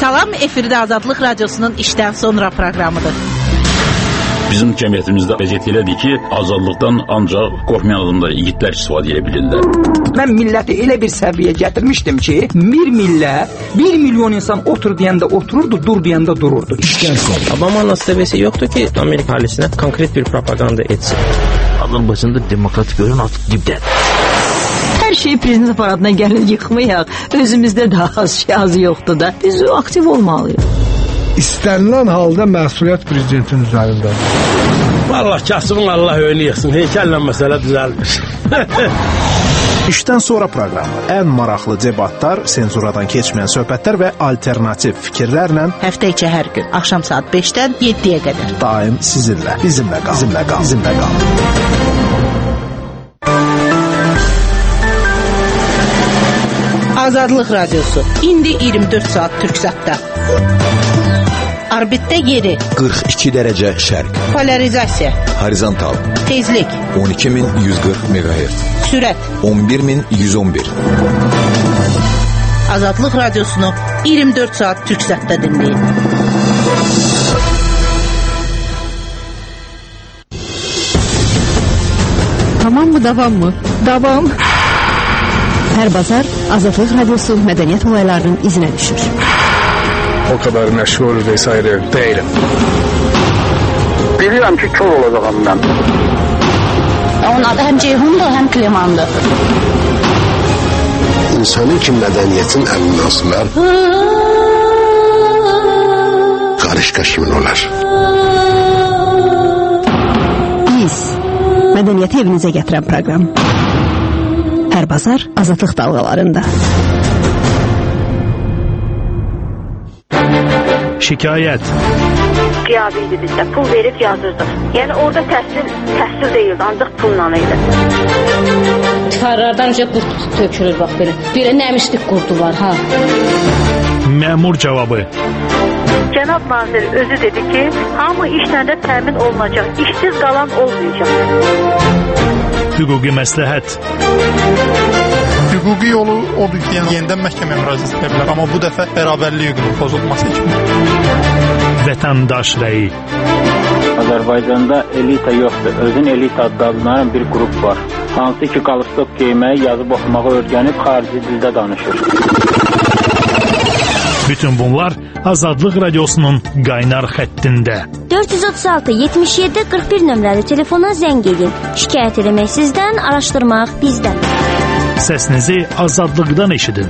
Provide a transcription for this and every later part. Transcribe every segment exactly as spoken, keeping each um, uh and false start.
Salam, efirdə Azadlıq Radiosunun işdən sonra proqramıdır. Bizim cəmiyyətimizdə vəziyyət elədir ki, azadlıqdan ancaq qorxmayan adamlar, igidlər istifadə edə bilirlər. Mən milləti elə bir səviyyə gətirmişdim ki, bir millət, bir milyon insan otur deyəndə otururdu, dur deyəndə dururdu. İşdən sonra. Obama'nın seviyesi yoktu ki Amerika ailesine konkret bir propaganda etsin. Azərbaycanda demokratik görün artıq dibdədir. Hər şey prezident aparatına gəlir yıxmayaq. Özümüzdə daha az şey az yoxdur da. Biz aktiv olmalıyıq. İstənilən halda məsuliyyət prezidentin üzərindədir. Vallahi kasımın Allah öyle yıxsın. Heykəllə məsələ düzəlmiş. İşdən sonra proqramı. Ən maraqlı debatlar, senzuradan keçməyən söhbətlər və alternativ fikirlərlə Həftə içi hər gün axşam saat beşdən yeddiyə qədər daim sizinlə, bizimlə qal, bizimlə qal, bizimlə qal. Azadlıq Radiosu indi iyirmi dörd saat Türksatda. Orbitdə yeri qırx iki dərəcə şərq. Polarizasiya Horizontal Tezlik on iki min yüz qırx meqahertz. Sürət on bir min yüz on bir. Azadlıq Radiosunu iyirmi dörd saat Türksatda dinləyin. Tamam mı, davam mı? Davam. Hər bazar Azadlıq Radiosu mədəniyyət olaylarının izinə düşür. O kadar məşhur vesaire değilim. Bilirəm ki, kör olacağım mən. Onun adı həm Ceyhundur, həm Klemandır. İnsanın ki, mədəniyyətin əlindən asılar, qarışqa kimin olar? Biz, mədəniyyəti evinizə gətirən proqram. Hər bazar Azadlıq dalğalarında. Şikayət. Qiyabiydi bizdə, pul verib yazırdıq. Yəni orada təhsil, təhsil deyildi, ancaq pulla idi. Tikarlardan önce qurt tökülür, bax belə. Belə nəmişlik qurdu var, ha. Məmur cavabı. Cənab nazir özü dedi ki, hamı işlə də təmin olunacaq, işsiz qalan olmayacaq. Hüquqi məsləhət. Hüquqi yolu odur ki, yəni yenidən məhkəməyə müraciət edə bilər, amma bu dəfə bərabərlik hüququnun pozulması kimi. Vətəndaş rəyi. Azərbaycanda elita yoxdur. Özün elita adlanan bir qrup var. Hansı ki, qalstok geyməyi, yazıb oxumağı öyrənib xarici dildə danışır. Bütün bunlar Azadlıq Radiosunun qaynar xəttində. dörd yüz otuz altı yetmiş yeddi qırx bir nömrəli telefona zəng edin. Şikayət eləmək sizdən, araşdırmaq bizdən. Səsinizi azadlıqdan eşidin.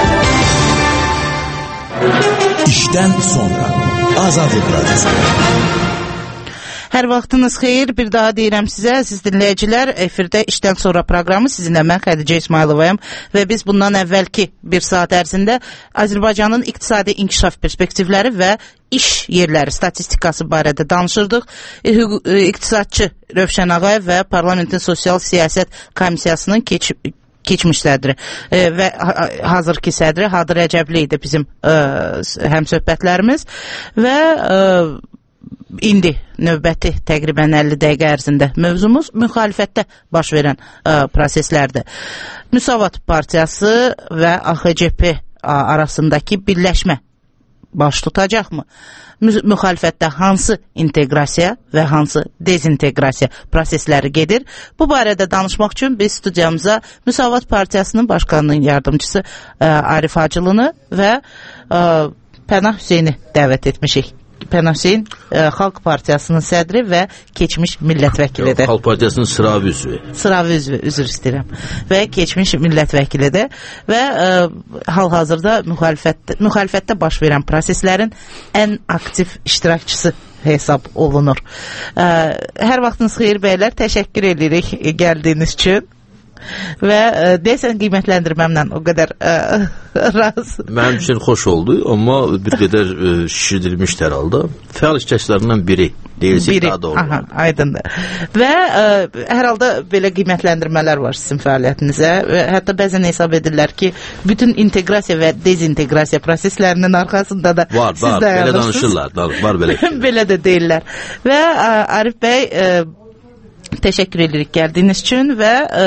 İşdən sonra Azadlıq Radiosu. Hər vaxtınız xeyir, bir daha deyirəm sizə, siz dinləyicilər, efirdə işdən sonra proqramı sizinlə mən Xədicə İsmayılovayam və biz bundan əvvəlki bir saat ərzində Azərbaycanın iqtisadi inkişaf perspektivləri və iş yerləri statistikası barədə danışırdıq. İqtisadçı Rövşən Ağayev və Parlamentin Sosial Siyasət Komissiyasının keç keçmiş sədri e, və hazırki sədri Hadı Rəcəbli idi bizim e, həmsöhbətlərimiz və e, indi növbəti təqribən əlli dəqiqə ərzində mövzumuz müxalifətdə baş verən ə, proseslərdir. Müsavat Partiyası və A X C P arasındakı birləşmə baş tutacaqmı? Müxalifətdə hansı inteqrasiya və hansı dezinteqrasiya prosesləri gedir? Bu barədə danışmaq üçün biz studiyamıza Müsavat Partiyasının başkanının yardımcısı ə, Arif Hacılını və ə, Pənah Hüseyni dəvət etmişik. Pənah Hüseyn ə, Xalq Partiyasının sədri və keçmiş millət vəkilidir. Xalq Partiyasının sıravi üzvü. Sıravi üzvü, üzr istəyirəm. Və keçmiş millət vəkilidir və ə, hal-hazırda müxalifətdə, müxalifətdə baş verən proseslərin ən aktiv iştirakçısı hesab olunur. Ə, hər vaxtınız xeyir bəylər, təşəkkür edirik gəldiyiniz üçün. Və ə, deyəsən qiymətləndirməmlə o qədər ə, razı. Mənim üçün xoş oldu, amma bir qədər ə, şişirdilmişdir hər halda. Fəal iştirakçılarından biri deyilsək daha doğru. Aha, aydındır. Və ə, hər halda belə qiymətləndirmələr var sizin fəaliyyətinizə. Hətta bəzən hesab edirlər ki, bütün inteqrasiya və dezinteqrasiya proseslərinin arxasında da var, siz var, dayanırsınız. Belə danışırlar, var belə. Belə də deyirlər. Və ə, Arif bəy ə, təşəkkür edirik gəldiyiniz üçün və ə,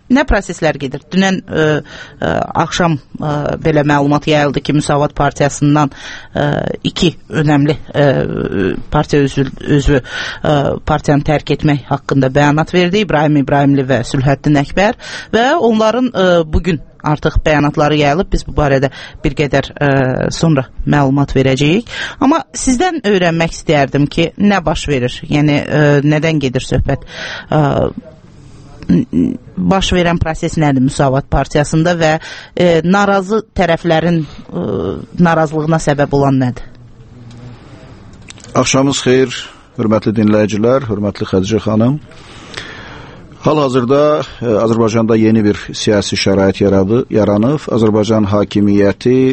nə proseslər gedir? Dünən ə, ə, axşam ə, belə məlumat yayıldı ki, Müsavat Partiyasından ə, iki önəmli ə, partiya üzvü, üzvü ə, partiyanı tərk etmək haqqında bəyanat verdi. İbrahim İbrahimli və Sülhəddin Əkbər və onların ə, bugün artıq bəyanatları yayılıb. Biz bu barədə bir qədər ə, sonra məlumat verəcəyik. Amma sizdən öyrənmək istəyərdim ki, nə baş verir? Yəni ə, nədən gedir söhbət? Ə, baş verən proses nədir Müsavat Partiyasında və e, narazı tərəflərin e, narazılığına səbəb olan nədir? Axşamınız xeyir, hörmətli dinləyicilər, hörmətli Xədicə xanım. Hal-hazırda e, Azərbaycanda yeni bir siyasi şərait yaradı, yaranıb. Azərbaycan hakimiyyəti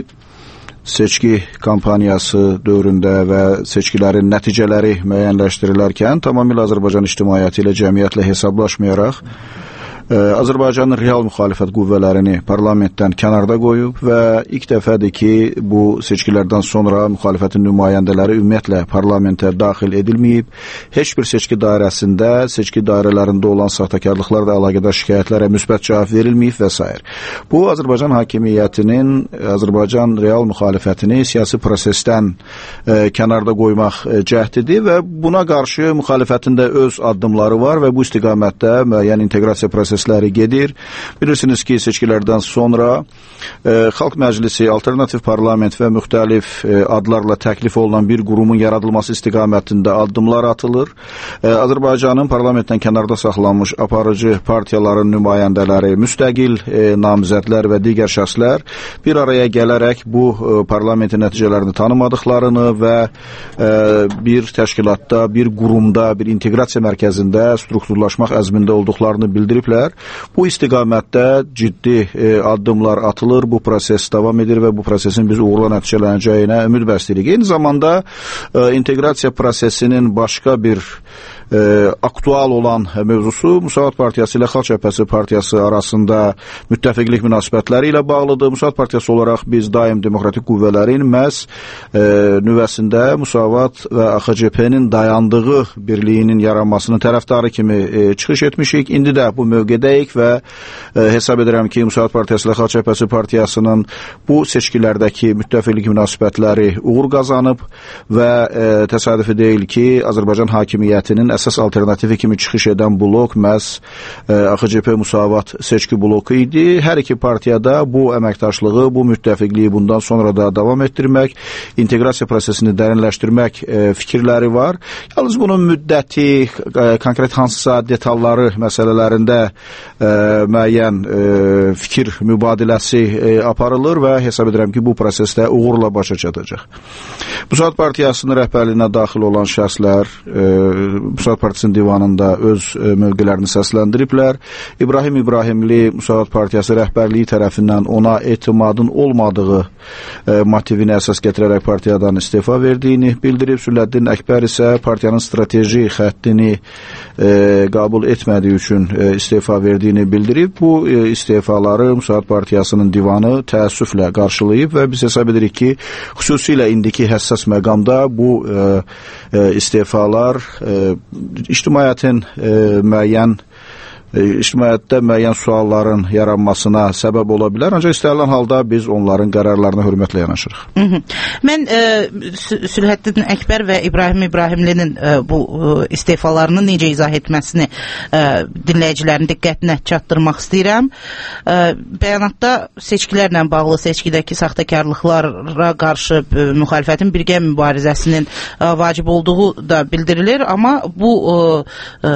seçki kampaniyası dövründə və seçkilərin nəticələri müəyyənləşdirilərkən tamamilə Azərbaycan ictimaiyyəti ilə cəmiyyətlə hesablaşmayaraq Azərbaycanın real müxalifət qüvvələrini parlamentdən kənarda qoyub və ilk dəfədir ki, bu seçkilərdən sonra müxalifətin nümayəndələri ümumiyyətlə parlamentə daxil edilməyib. Heç bir seçki dairəsində, seçki dairələrində olan saxtakarlıqlarla əlaqədar şikayətlərə müsbət cavab verilməyib və s. Bu, Azərbaycan hakimiyyətinin Azərbaycan real müxalifətini siyasi prosesdən e, kənarda qoymaq e, cəhdidir və buna qarşı müxalifətin də öz addımları var və bu istiqamətdə müəyyən inteqrasiya prosesi prosesləri gedir. Bilirsiniz ki, seçkilərdən sonra e, Xalq Məclisi, alternativ parlament və müxtəlif e, adlarla təklif olunan bir qurumun yaradılması istiqamətində addımlar atılır. E, Azərbaycanın parlamentdən kənarda saxlanmış aparıcı partiyaların nümayəndələri, müstəqil e, namizədlər və digər şəxslər bir araya gələrək bu e, parlamentin nəticələrini tanımadıqlarını və e, bir təşkilatda, bir qurumda, bir inteqrasiya mərkəzində strukturlaşmaq əzmində olduqlarını bildiriblər. Bu istiqamətdə ciddi e, addımlar atılır, bu proses davam edir və bu prosesin biz uğurla nəticələnəcəyinə ümid bəsləyirik. Eyni zamanda e, inteqrasiya prosesinin başqa bir e, aktual olan mövzusu Müsavat Partiyası ilə Xalq Cəbhəsi Partiyası arasında müttəfiqlik münasibətləri ilə bağlıdır. Müsavat Partiyası olaraq biz daim demokratik qüvvələrin məhz e, nüvəsində Müsavat və A X C P-nin dayandığı birliyinin yaranmasının tərəfdarı kimi e, çıxış etmişik. İndi də bu mövqedəyik və e, hesab edirəm ki, Müsavat Partiyası ilə Xalq Cəbhəsi Partiyasının bu seçkilərdəki müttəfiqlik münasibətləri uğur qazanıb və e, təsadüfi deyil ki, Azərbaycan hakimiyyətinin əsas alternativi kimi çıxış edən blok məhz e, A X C P Müsavat seçki bloku idi. Hər iki partiyada bu əməkdaşlığı, bu müttəfiqliyi bundan sonra da davam etdirmək, inteqrasiya prosesini dərinləşdirmək e, fikirləri var. Yalnız bunun müddəti, e, konkret hansısa detalları məsələlərində e, müəyyən e, fikir mübadiləsi e, aparılır və hesab edirəm ki, bu prosesdə uğurla başa çatacaq. Müsavat Partiyasının rəhbərliyinə daxil olan şəxslər e, Müsavat Partiyasının divanında öz e, mövqelərini səsləndiriblər. İbrahim İbrahimli Müsavat Partiyası rəhbərliyi tərəfindən ona etimadın olmadığı e, motivini əsas gətirərək partiyadan istifa verdiyini bildirib. Sülhəddin Əkbər isə partiyanın strateji xəttini e, qəbul etmədiyi üçün e, istifa verdiyini bildirib. Bu e, istifaları Müsavat Partiyasının divanı təəssüflə qarşılayıb və biz hesab edirik ki, xüsusilə indiki həssas məqamda bu e, e, istifalar e, ictimaiyyətin e, müəyyən ictimaiyyətdə müəyyən sualların yaranmasına səbəb ola bilər. Ancaq istənilən halda biz onların qərarlarına hörmətlə yanaşırıq. Hı -hı. Mən e, Sülhəddin Əkbər və İbrahim İbrahimlinin e, bu e, istifalarını necə izah etməsini e, dinləyicilərin diqqətinə çatdırmaq istəyirəm. E, bəyanatda seçkilərlə bağlı seçkidəki saxtakarlıqlara qarşı e, müxalifətin birgə mübarizəsinin e, vacib olduğu da bildirilir, amma bu e, e,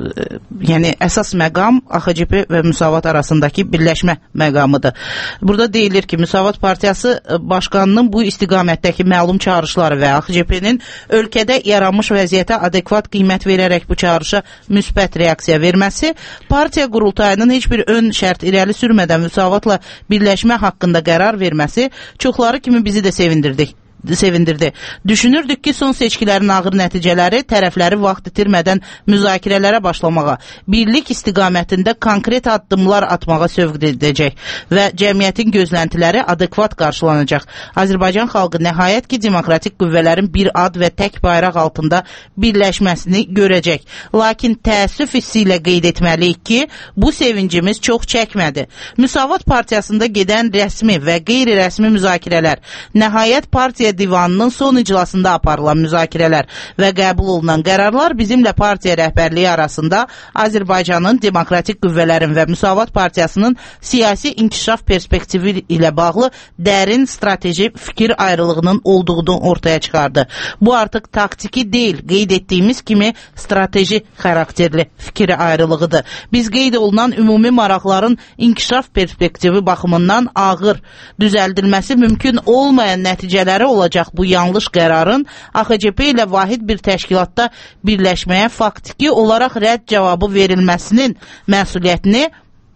yəni əsas məqam A X C P və Müsavat arasındakı birləşmə məqamıdır. Burada deyilir ki, Müsavat Partiyası başqanının bu istiqamətdəki məlum çağırışları və A X C P-nin ölkədə yaranmış vəziyyətə adekvat qiymət verərək bu çağırışa müsbət reaksiya verməsi, partiya qurultayının heç bir ön şərt irəli sürmədən Müsavatla birləşmə haqqında qərar verməsi çoxları kimi bizi də sevindirdi. sevindirdi. Düşünürdük ki son seçkilərin ağır nəticələri tərəfləri vaxt itirmədən müzakirələrə başlamağa, birlik istiqamətində konkret addımlar atmağa sövq edəcək və cəmiyyətin gözləntiləri adekvat qarşılanacaq. Azərbaycan xalqı nəhayət ki, demokratik qüvvələrin bir ad və tək bayraq altında birləşməsini görəcək. Lakin təəssüf hissi ilə qeyd etməliyik ki, bu sevincimiz çox çəkmədi. Müsavat Partiyasında gedən rəsmi və qeyri-rəsmi müzakirələr, nəhayət partiya divanının son iclasında aparılan müzakirələr və qəbul olunan qərarlar bizimlə partiya rəhbərliyi arasında Azərbaycanın demokratik qüvvələrin və Müsavat Partiyasının siyasi inkişaf perspektivi ilə bağlı dərin strateji fikir ayrılığının olduğunu ortaya çıxardı. Bu artıq taktiki deyil, qeyd etdiyimiz kimi strateji xarakterli fikir ayrılığıdır. Biz qeyd olunan ümumi maraqların inkişaf perspektivi baxımından ağır, düzəldilməsi mümkün olmayan nəticələri olacaq bu yanlış qərarın A X C P ilə vahid bir təşkilatda birləşməyə faktiki olaraq rədd cavabı verilməsinin məsuliyyətini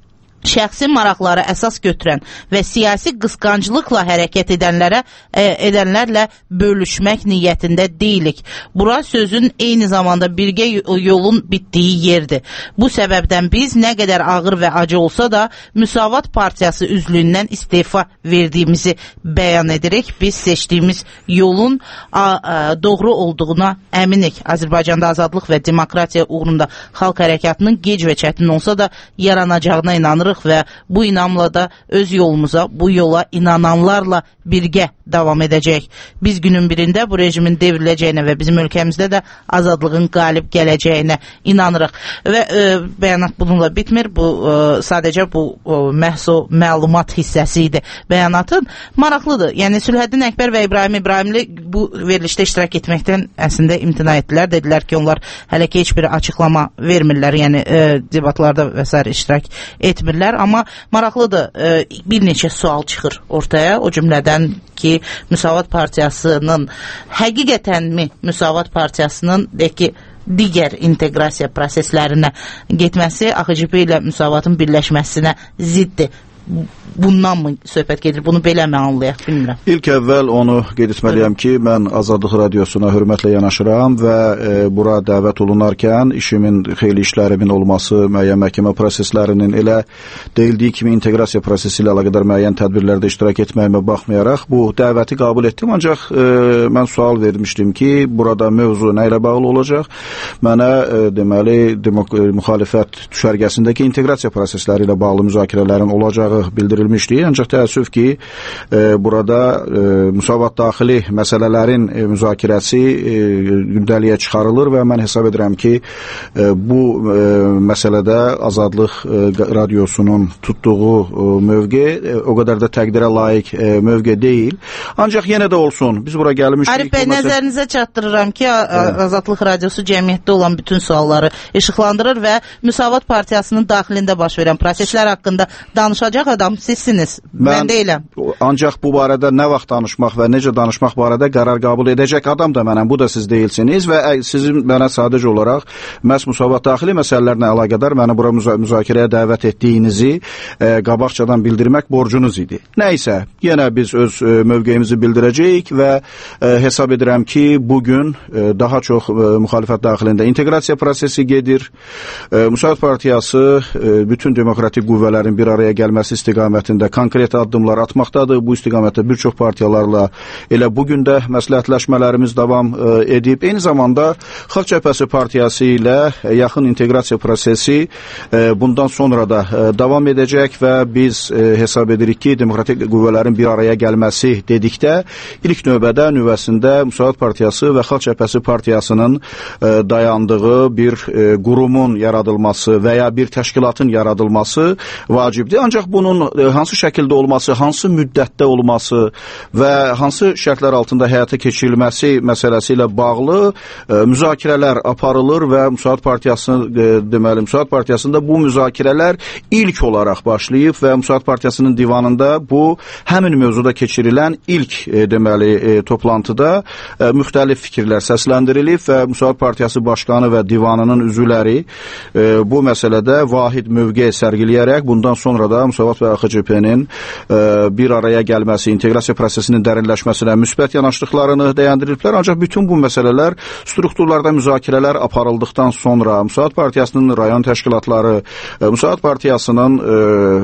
şəxsi maraqları əsas götürən və siyasi qısqanclıqla hərəkət edənlərə, e, edənlərlə bölüşmək niyyətində deyilik. Bura sözün eyni zamanda birgə yolun bitdiyi yerdir. Bu səbəbdən biz nə qədər ağır və acı olsa da Müsavat Partiyası üzvlüyündən istefa verdiyimizi bəyan edirik. Biz seçdiyimiz yolun a, a, doğru olduğuna əminik. Azərbaycanda azadlıq və demokratiya uğrunda xalq hərəkatının gec və çətin olsa da yaranacağına inanırıq və bu inamla da öz yolumuza, bu yola inananlarla birgə davam edəcək. Biz günün birində bu rejimin devriləcəyinə və bizim ölkəmizdə də azadlığın qalib gələcəyinə inanırıq. Və e, bəyanat bununla bitmir. Bu e, sadəcə bu e, məhsul məlumat hissəsi idi bəyanatın. Maraqlıdır. Yəni Sülhəddin Əkbər və İbrahim İbrahimli bu verilişdə iştirak etməkdən əslində imtina etdilər. Dedilər ki, onlar hələ ki heç bir açıqlama vermirlər. Yəni e, debatlarda və s. iştirak etmirlər. Amma maraqlıdır. E, bir neçə sual çıxır ortaya. O cümlədən ki, Müsavat Partiyasının həqiqətənmi Müsavat Partiyasının de ki, digər inteqrasiya proseslərinə getməsi A X C P ilə Müsavatın birləşməsinə ziddir. Bundan mı söhbət gedir? Bunu belə mi anlayaq? Bilmirəm. İlk əvvəl onu qeyd etməliyəm ki, mən Azadlıq Radiosuna hörmətlə yanaşıram və e, bura dəvət olunarkən işimin, xeyli işlərimin olması, müəyyən məhkəmə proseslərinin elə deyildiyi kimi inteqrasiya prosesi ilə əlaqədar müəyyən tədbirlərdə iştirak etməyimə baxmayaraq bu dəvəti qəbul etdim. Ancaq e, mən sual vermişdim ki, burada mövzu nə ilə bağlı olacaq? Mənə e, deməli demok müxalifət düşərgəsindəki inteqrasiya prosesləri ilə bağlı müzakirələrin olacağı bildirilmişdi. Ancaq təəssüf ki, e, burada e, Müsavat daxili məsələlərin e, müzakirəsi e, gündəliyə çıxarılır və mən hesab edirəm ki, e, bu e, məsələdə Azadlıq e, Radiosunun tutduğu e, mövqe e, o qədər də təqdirə layiq e, mövqe deyil. Ancaq yenə də olsun. Biz bura gəlmişdik. Arif bəy, nəzərinizə çatdırıram ki, evet. Azadlıq Radiosu cəmiyyətdə olan bütün sualları işıqlandırır və Müsavat Partiyasının daxilində baş verən proseslər haqqında danışacaq adam sizsiniz. Mən, mən deyiləm. Ancaq bu barədə nə vaxt danışmaq və necə danışmaq barədə qərar qəbul edəcək adam da mənəm. Bu da siz deyilsiniz və sizin mənə sadəcə olaraq məhz Müsavat daxili məsələlərlə əlaqədar məni bura müza müzakirəyə dəvət etdiyinizi e, qabaqcadan bildirmək borcunuz idi. Nəysə, yenə biz öz e, mövqeyimizi bildirəcəyik və e, hesab edirəm ki, bugün e, daha çox e, müxalifət daxilində inteqrasiya prosesi gedir. E, Müsavat Partiyası e, bütün demokratik qüvvələrin bir araya gəlməsi istiqamətində konkret addımlar atmaqdadır. Bu istiqamətdə bir çox partiyalarla elə bugün də məsləhətləşmələrimiz davam e, edib. Eyni zamanda Xalq Cəbhəsi Partiyası ilə yaxın inteqrasiya prosesi e, bundan sonra da e, davam edəcək və biz e, hesab edirik ki, demokratik qüvvələrin bir araya gəlməsi dedikdə ilk növbədə nüvəsində Müsavat Partiyası və Xalq Cəbhəsi Partiyasının e, dayandığı bir e, qurumun yaradılması və ya bir təşkilatın yaradılması vacibdir. Ancaq bunun hansı şəkildə olması, hansı müddətdə olması və hansı şərtlər altında həyata keçirilməsi məsələsi ilə bağlı e, müzakirələr aparılır və Müsavat Partiyasının e, deməli Müsavat Partiyasında bu müzakirələr ilk olaraq başlayıb və Müsavat Partiyasının divanında bu həmin mövzuda keçirilən ilk e, deməli e, toplantıda e, müxtəlif fikirlər səsləndirilib və Müsavat Partiyası Başqanı və divanının üzvləri e, bu məsələdə vahid mövqe sərgiləyərək bundan sonra da Müsavat və A X C P-nin e, bir araya gəlməsi, inteqrasiya prosesinin dərinləşməsinə müsbət yanaşdıqlarını dəyəndiriliblər. Ancaq bütün bu məsələlər strukturlarda müzakirələr aparıldıqdan sonra Müsavat Partiyasının rayon təşkilatları, e, Müsavat Partiyasının e,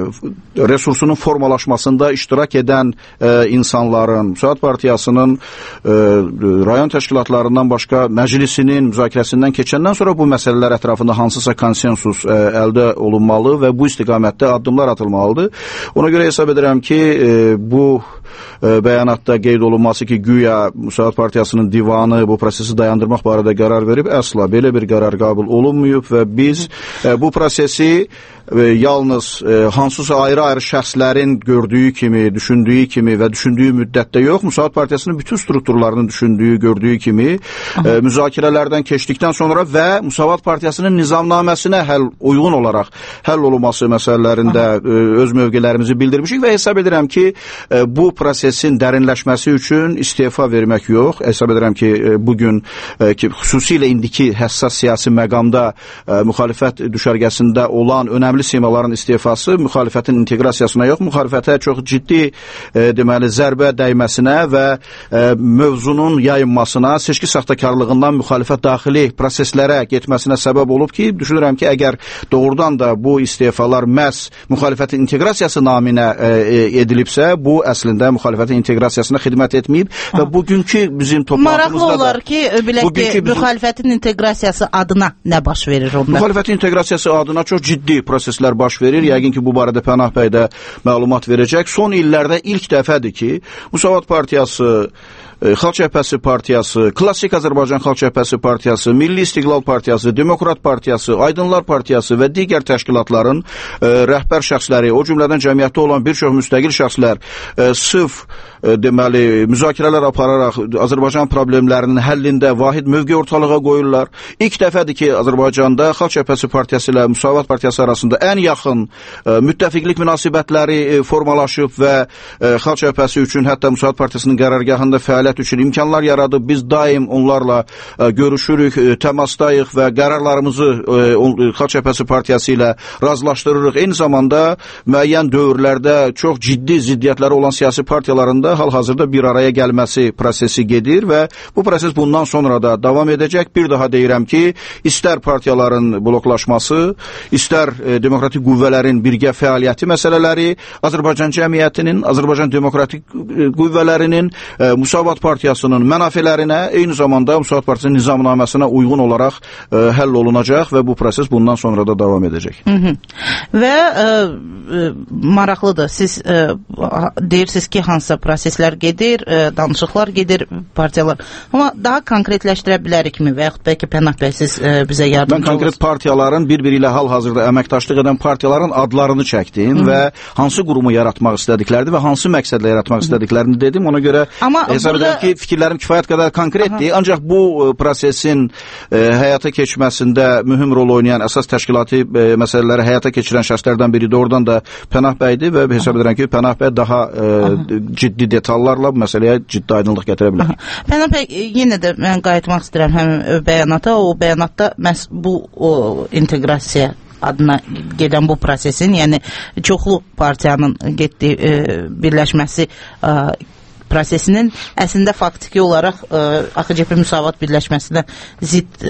resursunun formalaşmasında iştirak edən e, insanların, Müsavat Partiyasının e, rayon təşkilatlarından başqa məclisinin müzakirəsindən keçəndən sonra bu məsələlər ətrafında hansısa konsensus e, əldə olunmalı və bu istiqamətdə addımlar atılmalıdır. Ona görə hesab edirəm ki, e, bu e, bəyanatda qeyd olunması ki, güya Müsavat Partiyasının divanı bu prosesi dayandırmaq barədə qərar verib, əsla belə bir qərar qəbul olunmuyub və biz e, bu prosesi e, yalnız e, hansısa ayrı-ayrı şəxslərin gördüyü kimi, düşündüyü kimi və düşündüyü müddətdə yox, Müsavat Partiyasının bütün strukturlarının düşündüyü, gördüyü kimi e, müzakirələrdən keçdikdən sonra və Müsavat Partiyasının nizamnaməsinə həll uyğun olaraq həll olunması məsələlərində e, öz mövqelərimizi bildirmişik və hesab edirəm ki, e, bu prosesin dərinləşməsi üçün istefa vermək yox. Hesab edirəm ki, e, bugün e, ki, xüsusilə indiki həssas siyasi məqamda e, müxalifət düşərgəsində olan önəmli simaların istefası müxalifətin inteqrasiyasına yox, müxalifətə çox ciddi e, deməli zərbə dəyməsinə və e, mövzunun yayınmasına, seçki saxtakarlığından müxalifət daxili proseslərə getməsinə səbəb olub ki, düşünürəm ki, əgər doğrudan da bu istefalar məhz müxalifətin inteqrasiyası naminə e, edilibsə, bu əslində müxalifətin inteqrasiyasına xidmət etməyib və bugünkü bizim toplantımızda maraqlı olar ki, bilək ki, bizim... müxalifətin inteqrasiyası adına nə baş verir onda? Müxalifətin inteqrasiyası adına çox ciddi proseslər baş verir. Yəqin ki, bu barədə Pənah bəy də məlumat verəcək. Son illərdə ilk dəfədir ki, Müsavat Partiyası, Xalq Cəbhəsi Partiyası, Klassik Azərbaycan Xalq Cəbhəsi Partiyası, Milli İstiqlal Partiyası, Demokrat Partiyası, Aydınlar Partiyası və digər təşkilatların e, rəhbər şəxsləri, o cümlədən cəmiyyətdə olan bir çox müstəqil şəxslər e, sırf e, deməli müzakirələr apararaq Azərbaycan problemlərinin həllində vahid mövqe ortalığa qoyurlar. İlk dəfədir ki, Azərbaycanda Xalq Cəbhəsi Partiyası ilə Müsavat Partiyası arasında ən yaxın e, müttəfiqlik münasibətləri e, formalaşıb və e, Xalq Cəbhəsi üçün hətta Müsavat Partiyasının qərargahında fəaliyyət üçün imkanlar yaradıb. Biz daim onlarla e, görüşürük, e, təmasdayıq və qərarlarımızı e, Xalq Cəbhəsi Partiyası ilə razılaşdırırıq. Eyni zamanda müəyyən dövrlərdə çox ciddi ziddiyyətləri olan siyasi partiyalarında hal-hazırda bir araya gəlməsi prosesi gedir və bu proses bundan sonra da davam edəcək. Bir daha deyirəm ki, istər partiyaların bloklaşması, istər e, demokratik qüvvələrin birgə fəaliyyəti məsələləri, Azərbaycan cəmiyyətinin, Azərbaycan demokratik e, qüvvələrinin, e, Müsavat Partiyasının mənafələrinə, eyni zamanda Müsavat Partiyasının nizamnaməsinə uyğun olaraq e, həll olunacaq və bu proses bundan sonra da davam edəcək. Hı -hı. Və e, e, maraqlıdır. Siz e, deyirsiniz ki, hansısa proseslər gedir, e, danışıqlar gedir, partiyalar. Amma daha konkretləşdirə bilərikmi və yaxud bəlkə Pənah bəy siz e, bizə yardımcı olursunuz? Mən konkret partiyaların bir-biri ilə hal-hazırda əməkdaşlıq edən partiyaların adlarını çəkdim. Hı -hı. Və hansı qurumu yaratmaq istədiklərini və hansı məqsədlə yaratmaq istədiklərini dedim. Ona görə Amma hesab edirəm ki, fikirlərim kifayət qədər konkretdir. Aha. Ancaq bu e, prosesin e, həyata keçməsində mühüm rol oynayan əsas təşkilati e, məsələləri həyata keçirən şəxslərdən biri doğrudan da Pənah bəydir və hesab edirəm ki, Pənah bəy daha e, ciddi detallarla bu məsələyə ciddi aydınlıq gətirə bilər. Aha. Pənah bəy, yenə də mən qayıtmaq istəyirəm həmin bəyanata. O bəyanatda məhz bu o, inteqrasiya adına gedən bu prosesin, yəni çoxlu partiyanın getdiyi e, birləşməsi e, prosesinin əslində faktiki olaraq e, A X C P Müsavat birləşməsinə zidd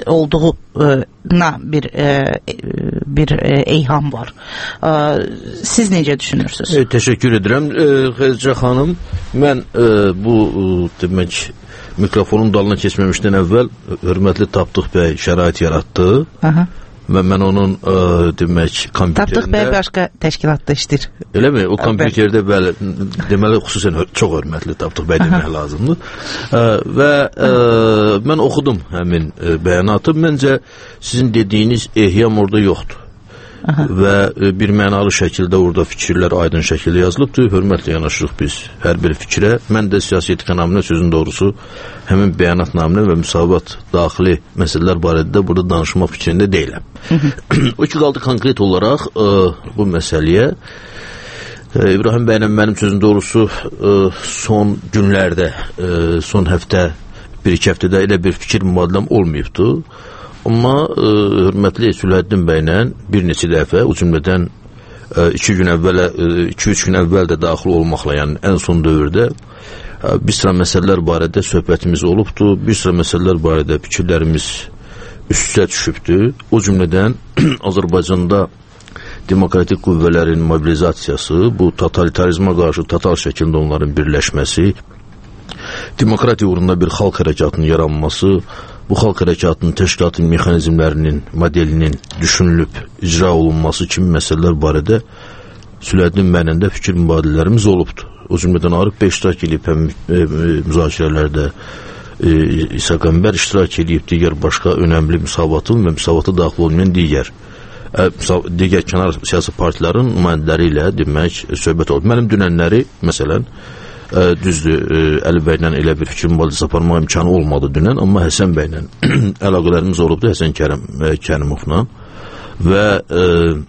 olduğuna bir e, bir e, eyham var. E, siz necə düşünürsünüz? E, təşəkkür edirəm e, Xədicə xanım. Mən e, bu e, demək mikrofonun dalına keçməmişdən əvvəl hörmətli Tapdıq bəy şərait yaratdı. Aha. Və mən onun ə, demək kompüterində... Tapdıq bəy başqa təşkilatda işdir. Elə mi? O kompüterdə bəli, deməli xüsusən çox hörmətli Tapdıq bəy demək lazımdır. Ə, və ə, mən oxudum həmin ə, bəyanatı. Məncə sizin dediyiniz ehyam orada yoxdur. Aha. Və bir mənalı şəkildə orada fikirlər aydın şəkildə yazılıbdır. Hörmətlə yanaşırıq biz hər bir fikrə. Mən də siyasi etika naminə sözün doğrusu həmin bəyanat naminə və müsavat daxili məsələlər barədə burada danışmaq fikrində deyiləm. O ki qaldı konkret olaraq ə, bu məsələyə İbrahim bəylə mənim sözüm doğrusu son günlərdə, son həftə, bir-iki həftədə elə bir fikir mübadiləm olmayıbdır. Amma hörmətli Sülhəddin bəylə bir neçə dəfə, o cümlədən iki gün əvvələ, iki-üç gün əvvəl də daxil olmaqla, yəni ən son dövrdə bir sıra məsələlər barədə söhbətimiz olubdur, bir sıra məsələlər barədə fikirlərimiz üst-üstə düşübdür. O cümlədən Azərbaycanda demokratik qüvvələrin mobilizasiyası, bu totalitarizmə qarşı total şəkildə onların birləşməsi, demokratiya uğrunda bir xalq hərəkatının yaranması, bu xalq hərəkatının təşkilatın mexanizmlərinin, modelinin düşünülüb, icra olunması kimi məsələlər barədə Sülhəddin bəylə də fikir mübadilələrimiz olubdur. O cümlədən Arif bəy iştirak edib həm e, müzakirələrdə, e, İsa Qəmbər iştirak edib, digər başqa önəmli müsavatın və müsavata daxil olmayan digər digər kənar siyasi partilərin nümayəndələri ilə demək söhbət oldu. Mənim dünənləri, məsələn, ə, düzdür, ə, Əli bəylə elə bir fikir mübadiləsi aparmaq imkanı olmadı dünən, amma Həsən bəylə əlaqələrimiz olubdu, Həsən Kərim, ə, Kərimovla və ə,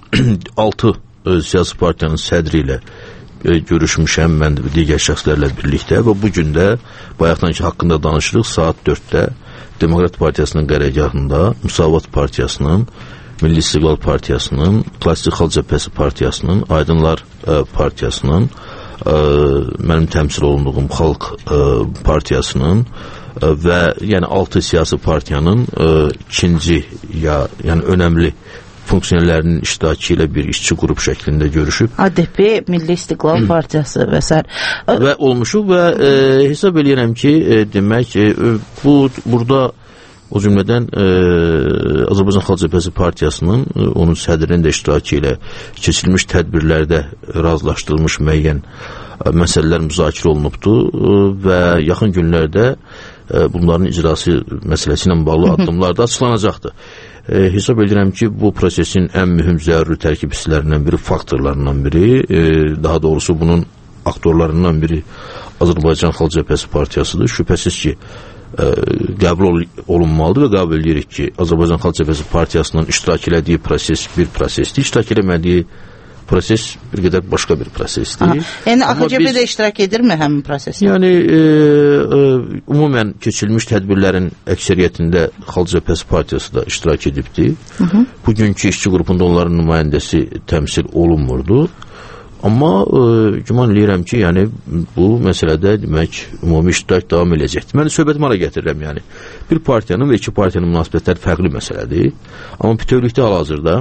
altı ə, siyasi partiyanın sədri ilə ə, görüşmüşəm mən digər şəxslərlə birlikdə və bugün də bayaqdan ki haqqında danışırıq, saat dörddə Demokrat Partiyasının qərargahında Müsavat Partiyasının, Milli İstiqlal Partiyasının, Klassik Xalq Cəbhəsi Partiyasının, Aydınlar ə, Partiyasının, ə, mənim təmsil olunduğum Xalq ə, Partiyasının ə, və yəni altı siyasi partiyanın ə, ikinci ya yəni önəmli funksiyonerlərinin iştirakı ilə bir işçi qrup şəklində görüşüb. A D P, Milli İstiqlal Partiyası və s. Və olmuşuq və ə, hesab edirəm ki, ə, demək ə, bu burada o cümlədən e, Azərbaycan Xalq Cəbhəsi Partiyasının e, onun sədrinin də iştirakı ilə keçirilmiş tədbirlərdə razılaşdırılmış müəyyən e, məsələlər müzakirə olunubdur e, və yaxın günlərdə e, bunların icrası məsələsi ilə bağlı addımlar da açıqlanacaqdır. E, hesab edirəm ki, bu prosesin ən mühüm zəruri tərkib hissələrindən biri, faktorlarından biri, e, daha doğrusu bunun aktorlarından biri Azərbaycan Xalq Cəbhəsi Partiyasıdır. Şübhəsiz ki, Ə, qəbul olunmalıdır və qəbul edirik ki, Azərbaycan Xalq Cəbhəsi Partiyasının iştirak elədiyi proses bir prosesdir, iştirak eləmədiyi proses bir qədər başqa bir prosesdir. Aha. Yəni A X C B də iştirak edirmi həmin prosesdə? Yəni e, e, ümumən keçirilmiş tədbirlərin əksəriyyətində Xalq Cəbhəsi Partiyası da iştirak edibdir. Hı -hı. Bugünkü işçi qrupunda onların nümayəndəsi təmsil olunmurdu. Amma e, güman eləyirəm ki, yəni bu məsələdə demək ümumi iştirak davam edəcəkdir. Mən söhbətimi ara gətirirəm, yəni bir partiyanın və iki partiyanın münasibətləri fərqli məsələdir. Amma bütövlükdə hal-hazırda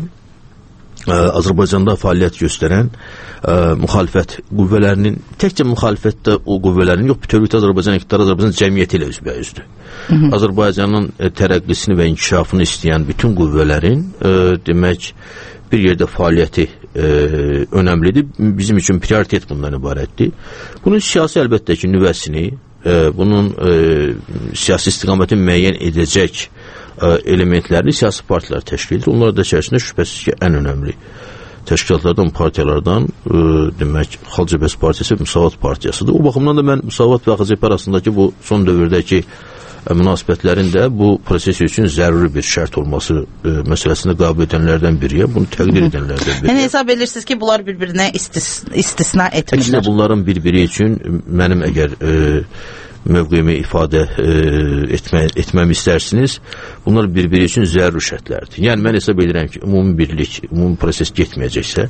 ə, Azərbaycanda fəaliyyət göstərən ə, müxalifət qüvvələrinin, təkcə müxalifətdə o qüvvələrin yox, bütövlükdə Azərbaycan iqtidarı Azərbaycan cəmiyyəti ilə üzbəyüzdür. Azərbaycanın ə, tərəqqisini və inkişafını istəyən bütün qüvvələrin ə, demək bir yerdə fəaliyyəti e, önəmlidir. Bizim üçün prioritet bundan ibarətdir. Bunun siyasi əlbəttə ki, nüvəsini, e, bunun e, siyasi istiqamətin müəyyən edəcək e, elementlərini siyasi partilər təşkil edir. Onlar da içərisində şübhəsiz ki, ən önəmli təşkilatlardan, partiyalardan e, demək, Xalq Cəbhəsi Partiyası və Müsavat Partiyasıdır. O baxımdan da mən Müsavat və A X C B arasındakı bu son dövrdəki münasibətlərin də bu proses üçün zəruri bir şərt olması e, məsələsində qəbul edənlərdən biriyəm. Bunu təqdir edənlərdən biriyəm. Yəni hesab edirsiniz ki, bunlar bir-birinə istis istisna etmirlər. Əksinə bunların bir-biri üçün mənim əgər e, mövqeyimi ifadə e, etmə, etməmi istərsiniz, bunlar bir-biri üçün zəruri şərtlərdir. Yəni mən hesab edirəm ki, ümumi birlik, ümumi proses getməyəcəksə,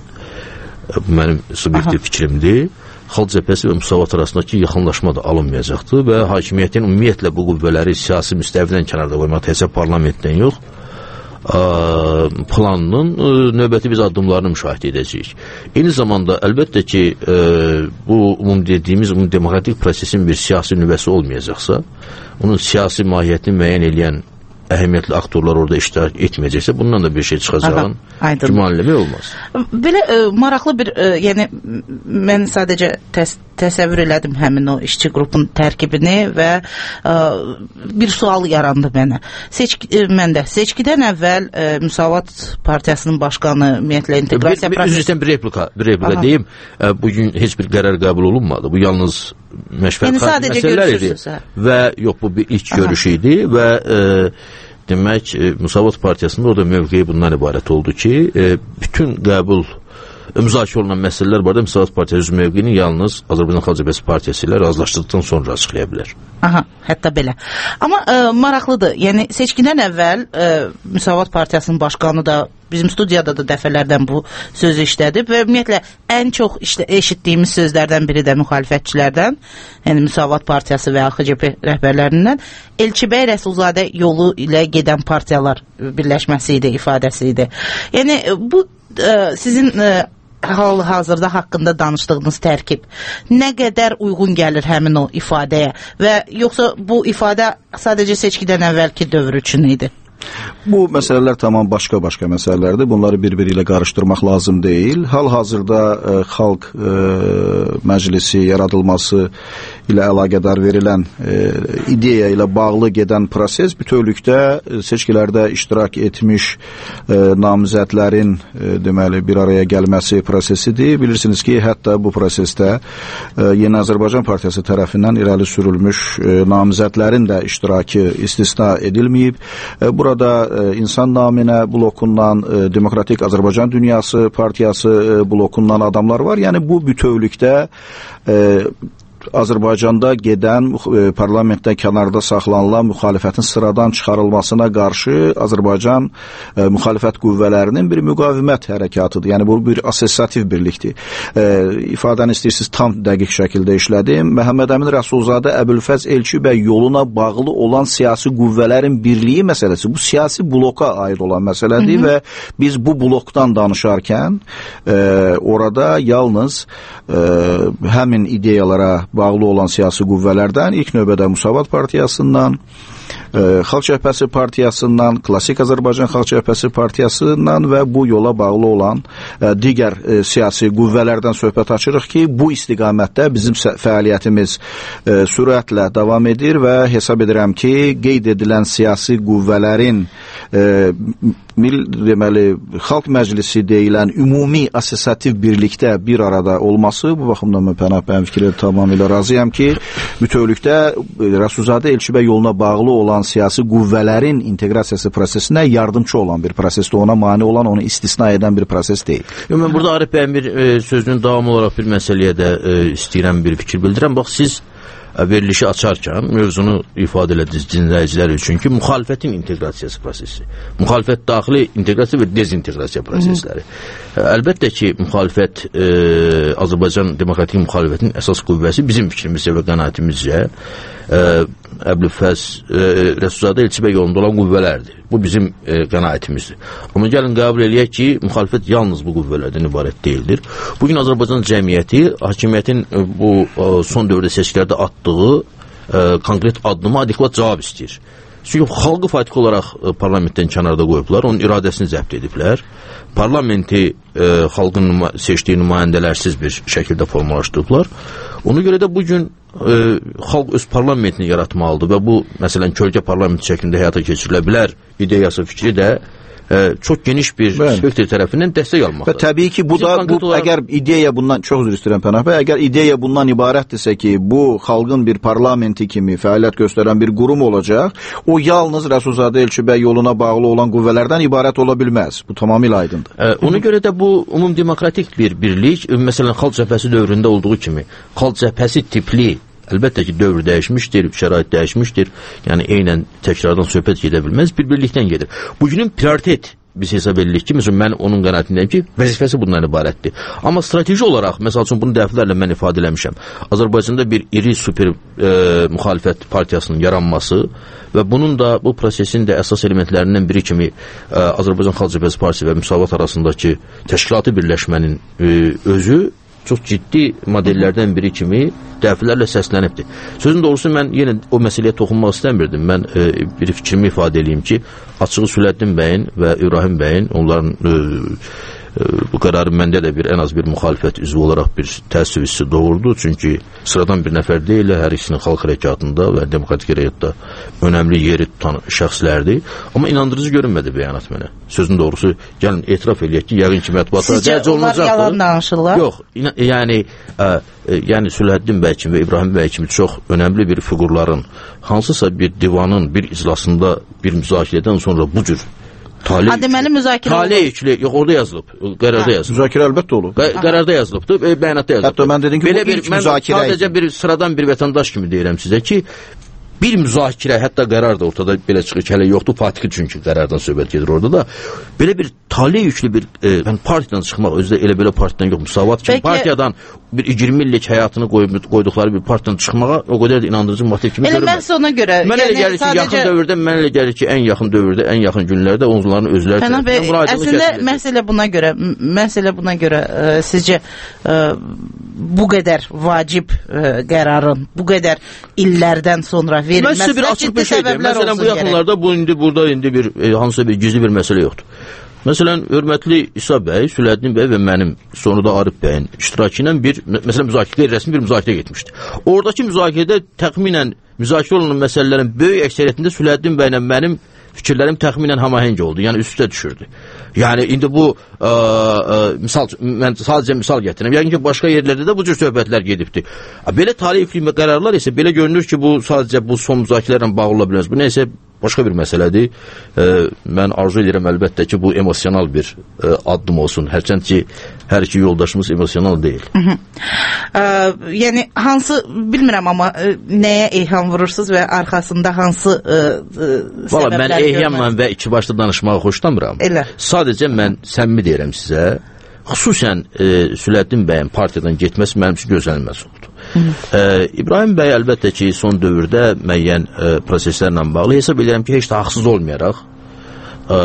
bu mənim subyektiv fikrimdir. Xalq Cəbhəsi və Müsavat arasındakı yaxınlaşma da alınmayacaqdır və hakimiyyətin ümumiyyətlə bu qüvvələri siyasi müstəvidən kənarda qoymaq, təkcə parlamentdən yox, ə, planının ə, növbəti biz addımlarını müşahidə edəcəyik. Eyni zamanda əlbəttə ki, ə, bu umum dediyimiz umum demokratik prosesin bir siyasi nüvəsi olmayacaqsa, onun siyasi mahiyyətini müəyyən edən əhəmiyyətli aktorlar orada iştirak etməyəcəksə, bundan da bir şey çıxacağın gümanləmək olmaz. Belə ə, maraqlı bir, ə, yəni mən sadəcə təs təsəvvür elədim həmin o işçi qrupun tərkibini və ə, bir sual yarandı mənə. Seçki, ə, məndə seçkidən əvvəl ə, Müsavat Partiyasının başqanı, ümumiyyətlə inteqrasiya prosesi... Üzrdən bir replika, bir replika deyim, ə, bugün heç bir qərar qəbul olunmadı. Bu yalnız məşvət yəni, məsələlər idi və yox, bu bir ilk görüş idi və ə, demək, Müsavat Partiyasında orada mövqeyi bundan ibarət oldu ki, e, bütün qəbul müzakirə olunan məsələlər barədə Müsavat Partiyası öz mövqeyini yalnız Azərbaycan Xalq Cəbhəsi Partiyası ilə razılaşdıqdan sonra açıqlaya bilər. Aha, hətta belə. Amma ə, maraqlıdır. Yəni seçkidən əvvəl ə, Müsavat Partiyasının başqanı da bizim studiyada da dəfələrdən bu sözü işlədib və ümumiyyətlə ən çox işlə, eşitdiyimiz sözlərdən biri də müxalifətçilərdən, yəni Müsavat Partiyası və X C P rəhbərlərindən Elçibəy Rəsulzadə yolu ilə gedən partiyalar birləşməsi idi, ifadəsi idi. Yəni bu ə, sizin ə, hal-hazırda haqqında danışdığınız tərkib nə qədər uyğun gəlir həmin o ifadəyə və yoxsa bu ifadə sadəcə seçkidən əvvəlki dövr üçün idi? Bu məsələlər tamam başqa-başqa məsələlərdir. Bunları bir-biri ilə qarışdırmaq lazım deyil. Hal-hazırda e, xalq e, məclisi yaradılması ilə əlaqədar verilən e, ideya ilə bağlı gedən proses bütövlükdə e, seçkilərdə iştirak etmiş e, namizədlərin e, deməli bir araya gəlməsi prosesidir. Bilirsiniz ki, hətta bu prosesdə e, Yeni Azərbaycan Partiyası tərəfindən irəli sürülmüş e, namizədlərin də iştirakı istisna edilməyib. E, burada da e, insan naminə blokundan e, Demokratik Azərbaycan Dünyası Partiyası e, blokundan adamlar var. Yəni bu bütövlükdə e, Azərbaycanda gedən e, parlamentdə kənarda saxlanılan müxalifətin sıradan çıxarılmasına qarşı Azərbaycan e, müxalifət qüvvələrinin bir müqavimət hərəkatıdır. Yəni bu bir assosiativ birlikdir. E, ifadəni istəyirsiniz tam dəqiq şəkildə işlədim. Məhəmməd Əmin Rəsulzadə Əbülfəz Elçibəy yoluna bağlı olan siyasi qüvvələrin birliyi məsələsi bu siyasi bloka aid olan məsələdir. Hı -hı. Və biz bu blokdan danışarkən e, orada yalnız e, həmin ideyalara bağlı olan siyasi qüvvələrdən ilk növbədə Müsavat Partiyasından, e, Xalq Cəbhəsi Partiyasından, Klassik Azərbaycan Xalq Cəbhəsi Partiyasından və bu yola bağlı olan e, digər e, siyasi qüvvələrdən söhbət açırıq ki, bu istiqamətdə bizim fəaliyyətimiz e, sürətlə davam edir və hesab edirəm ki, qeyd edilən siyasi qüvvələrin e, Mil, deməli, Xalq Məclisi deyilən ümumi assosiativ birlikdə bir arada olması, bu baxımdan mən Pənah bəyin fikirləri tamamilə razıyam ki, bütövlükdə Rəsulzadə Elçibəy yoluna bağlı olan siyasi qüvvələrin inteqrasiyası prosesinə yardımcı olan bir prosesdir, ona mane olan, onu istisna edən bir proses deyil. Yo, mən burada Arif bəyin bir e, sözünün davamı olaraq bir məsələyə də e, istəyirəm bir fikir bildirəm. Bax, siz verilişi açarkən mövzunu ifadə elədiniz dinləyicilər üçün ki, müxalifətin inteqrasiyası prosesi. Müxalifət daxili inteqrasiya və dezinteqrasiya prosesləri. Hı -hı. Əlbəttə ki, müxalifət e, Azərbaycan demokratik müxalifətin əsas qüvvəsi bizim fikrimizcə və qənaətimizcə e, Əbülfəz e, Rəsulzadə Elçibəy yolunda olan qüvvələrdir. Bu bizim e, qənaətimizdir. Amma gəlin qəbul eləyək ki, müxalifət yalnız bu qüvvələrdən ibarət deyildir. Bugün Azərbaycan cəmiyyəti hakimiyyətin e, bu e, son dövrdə seçkilərdə atdığı e, konkret addıma adekvat cavab istəyir. Çünki xalqı faktiki olaraq e, parlamentdən kənarda qoyublar, onun iradəsini zəbt ediblər. Parlamenti e, xalqın nüma seçdiyi nümayəndələrsiz bir şəkildə formalaşdırıblar. Ona görə də bugün e, xalq öz parlamentini yaratmalıdır və bu, məsələn, kölgə parlament şəklində həyata keçirilə bilər ideyası fikri də e, çox geniş bir spektr tərəfindən dəstək almaqdır. Və təbii ki, bu da bu, olaraq... əgər ideya bundan, çox üzr istəyirəm Pənah bəy, əgər ideya bundan ibarətdirsə ki, bu xalqın bir parlamenti kimi fəaliyyət göstərən bir qurum olacaq, o yalnız Rəsulzadə Elçibəy yoluna bağlı olan qüvvələrdən ibarət ola bilməz. Bu tamamilə aydındır. E, ona görə də bu umumdemokratik bir birlik, məsələn, Xalq Cəbhəsi dövründə olduğu kimi, Xalq Cəbhəsi tipli, əlbəttə ki, dövr dəyişmişdir, şərait dəyişmişdir. Yəni, eynən təkrardan söhbət gedə bilməz, bir birlikdən gedir. Bugünün prioritet biz hesab edirik ki, məsələn, mən onun qənaətindəyim ki, vəzifəsi bundan ibarətdir. Amma strateji olaraq, məsəl üçün, bunu dəfələrlə mən ifadə eləmişəm. Azərbaycanda bir iri super e, müxalifət partiyasının yaranması və bunun da bu prosesin də əsas elementlərindən biri kimi e, Azərbaycan Xalq Cəbhəsi Partiyası və Müsavat arasındakı təşkilatı birləşmənin e, özü çox ciddi modellərdən biri kimi dəfələrlə səslənibdir. Sözün doğrusu mən yenə o məsələyə toxunmaq istəmirdim. Mən e, bir fikrimi ifadə edeyim ki, açığı Sülləddin bəyin və İbrahim bəyin, onların e, e, bu qərarı məndə də bir ən az bir müxalifət üzvü olaraq bir təəssüf hissi doğurdu. Çünki sıradan bir nəfər deyil, hər ikisinin xalq hərəkatında və demokratik hərəkatda önəmli yeri tutan şəxslərdir. Amma inandırıcı görünmədi bəyanat mənə. Sözün doğrusu, gəlin etiraf eləyək ki, yəqin ki, mətbuatda sizcə onlar yalan danışırlar? Yox, yəni ə, ə, yəni Sülləddin bəy kimi və İbrahim bəy kimi çox önəmli bir fiqurların hansısa bir divanın bir iclasında bir müzakirədən sonra bu cür Tali, ha, deməli müzakirə tali yükli, yox orada yazılıb, qərarda yazılıb. Müzakirə əlbəttə olub. Qə, qərarda yazılıbdır, e, bəyanatda yazılıbdır. Hətta mən dedim ki, belə bu bir, ilk müzakirə. Mən sadəcə bir sıradan bir vətəndaş kimi deyirəm sizə ki, bir müzakirə, hətta qərar da ortada belə çıxır ki, hələ yoxdur, Fatih çünki qərardan söhbət gedir orada da. Belə bir tali yüklü bir e, yəni partiyadan çıxmaq, özü də elə belə partiyadan yox, Müsavat kimi partiyadan bir iyirmi illik həyatını qoyub, qoyduqları bir partiyadan çıxmağa o qədər də inandırıcı motiv kimi görürəm. Elə məhz ona görə. Mən elə gəlir ki, sadəcə... yaxın dövrdə, mən elə gəlir ki, ən yaxın dövrdə, ən yaxın günlərdə onların özləri Pənah bəy, əslində məsələ buna görə, məsələ buna görə ə, sizcə ə, bu qədər vacib ə, qərarın, bu qədər illərdən sonra verilməsi Mən sizə bir açıq bir şey deyim. Məsələn, bu yaxınlarda bu indi burada indi bir e, hansısa bir gizli bir məsələ yoxdur. Məsələn, hörmətli İsa bəy, Sülədin bəy və mənim sonra da Arif bəyin iştirakı ilə bir məsələn müzakirə rəsmi bir müzakirə getmişdi. Oradakı müzakirədə təxminən müzakirə olunan məsələlərin böyük əksəriyyətində Sülədin bəylə mənim fikirlərim təxminən hamahəng oldu. Yəni üst-üstə düşürdü. Yəni indi bu ə, ə, misal mən sadəcə misal gətirirəm. Yəqin ki, başqa yerlərdə də bu cür söhbətlər gedibdi. Belə talifli qərarlar isə belə görünür ki, bu sadəcə bu son müzakirələrlə bağlı ola bilməz. Bu nə isə başqa bir məsələdir. Ə, mən arzu edirəm əlbəttə ki, bu emosional bir ə, addım olsun. Hərçənd ki, hər iki yoldaşımız emosional deyil. Hı -hı. Ə, yəni hansı bilmirəm amma ə, nəyə eyham vurursunuz və arxasında hansı ə, ə, Valla mən eyhamla və iki başda danışmağı xoşlamıram. Elə. Sadəcə mən səmimi deyirəm sizə, xüsusən e, Sülədin bəyin partiyadan getməsi mənim üçün gözlənilməz oldu. E, İbrahim bəy əlbəttə ki, son dövrdə müəyyən e, proseslərlə bağlı hesab edirəm ki, heç də haqsız olmayaraq e,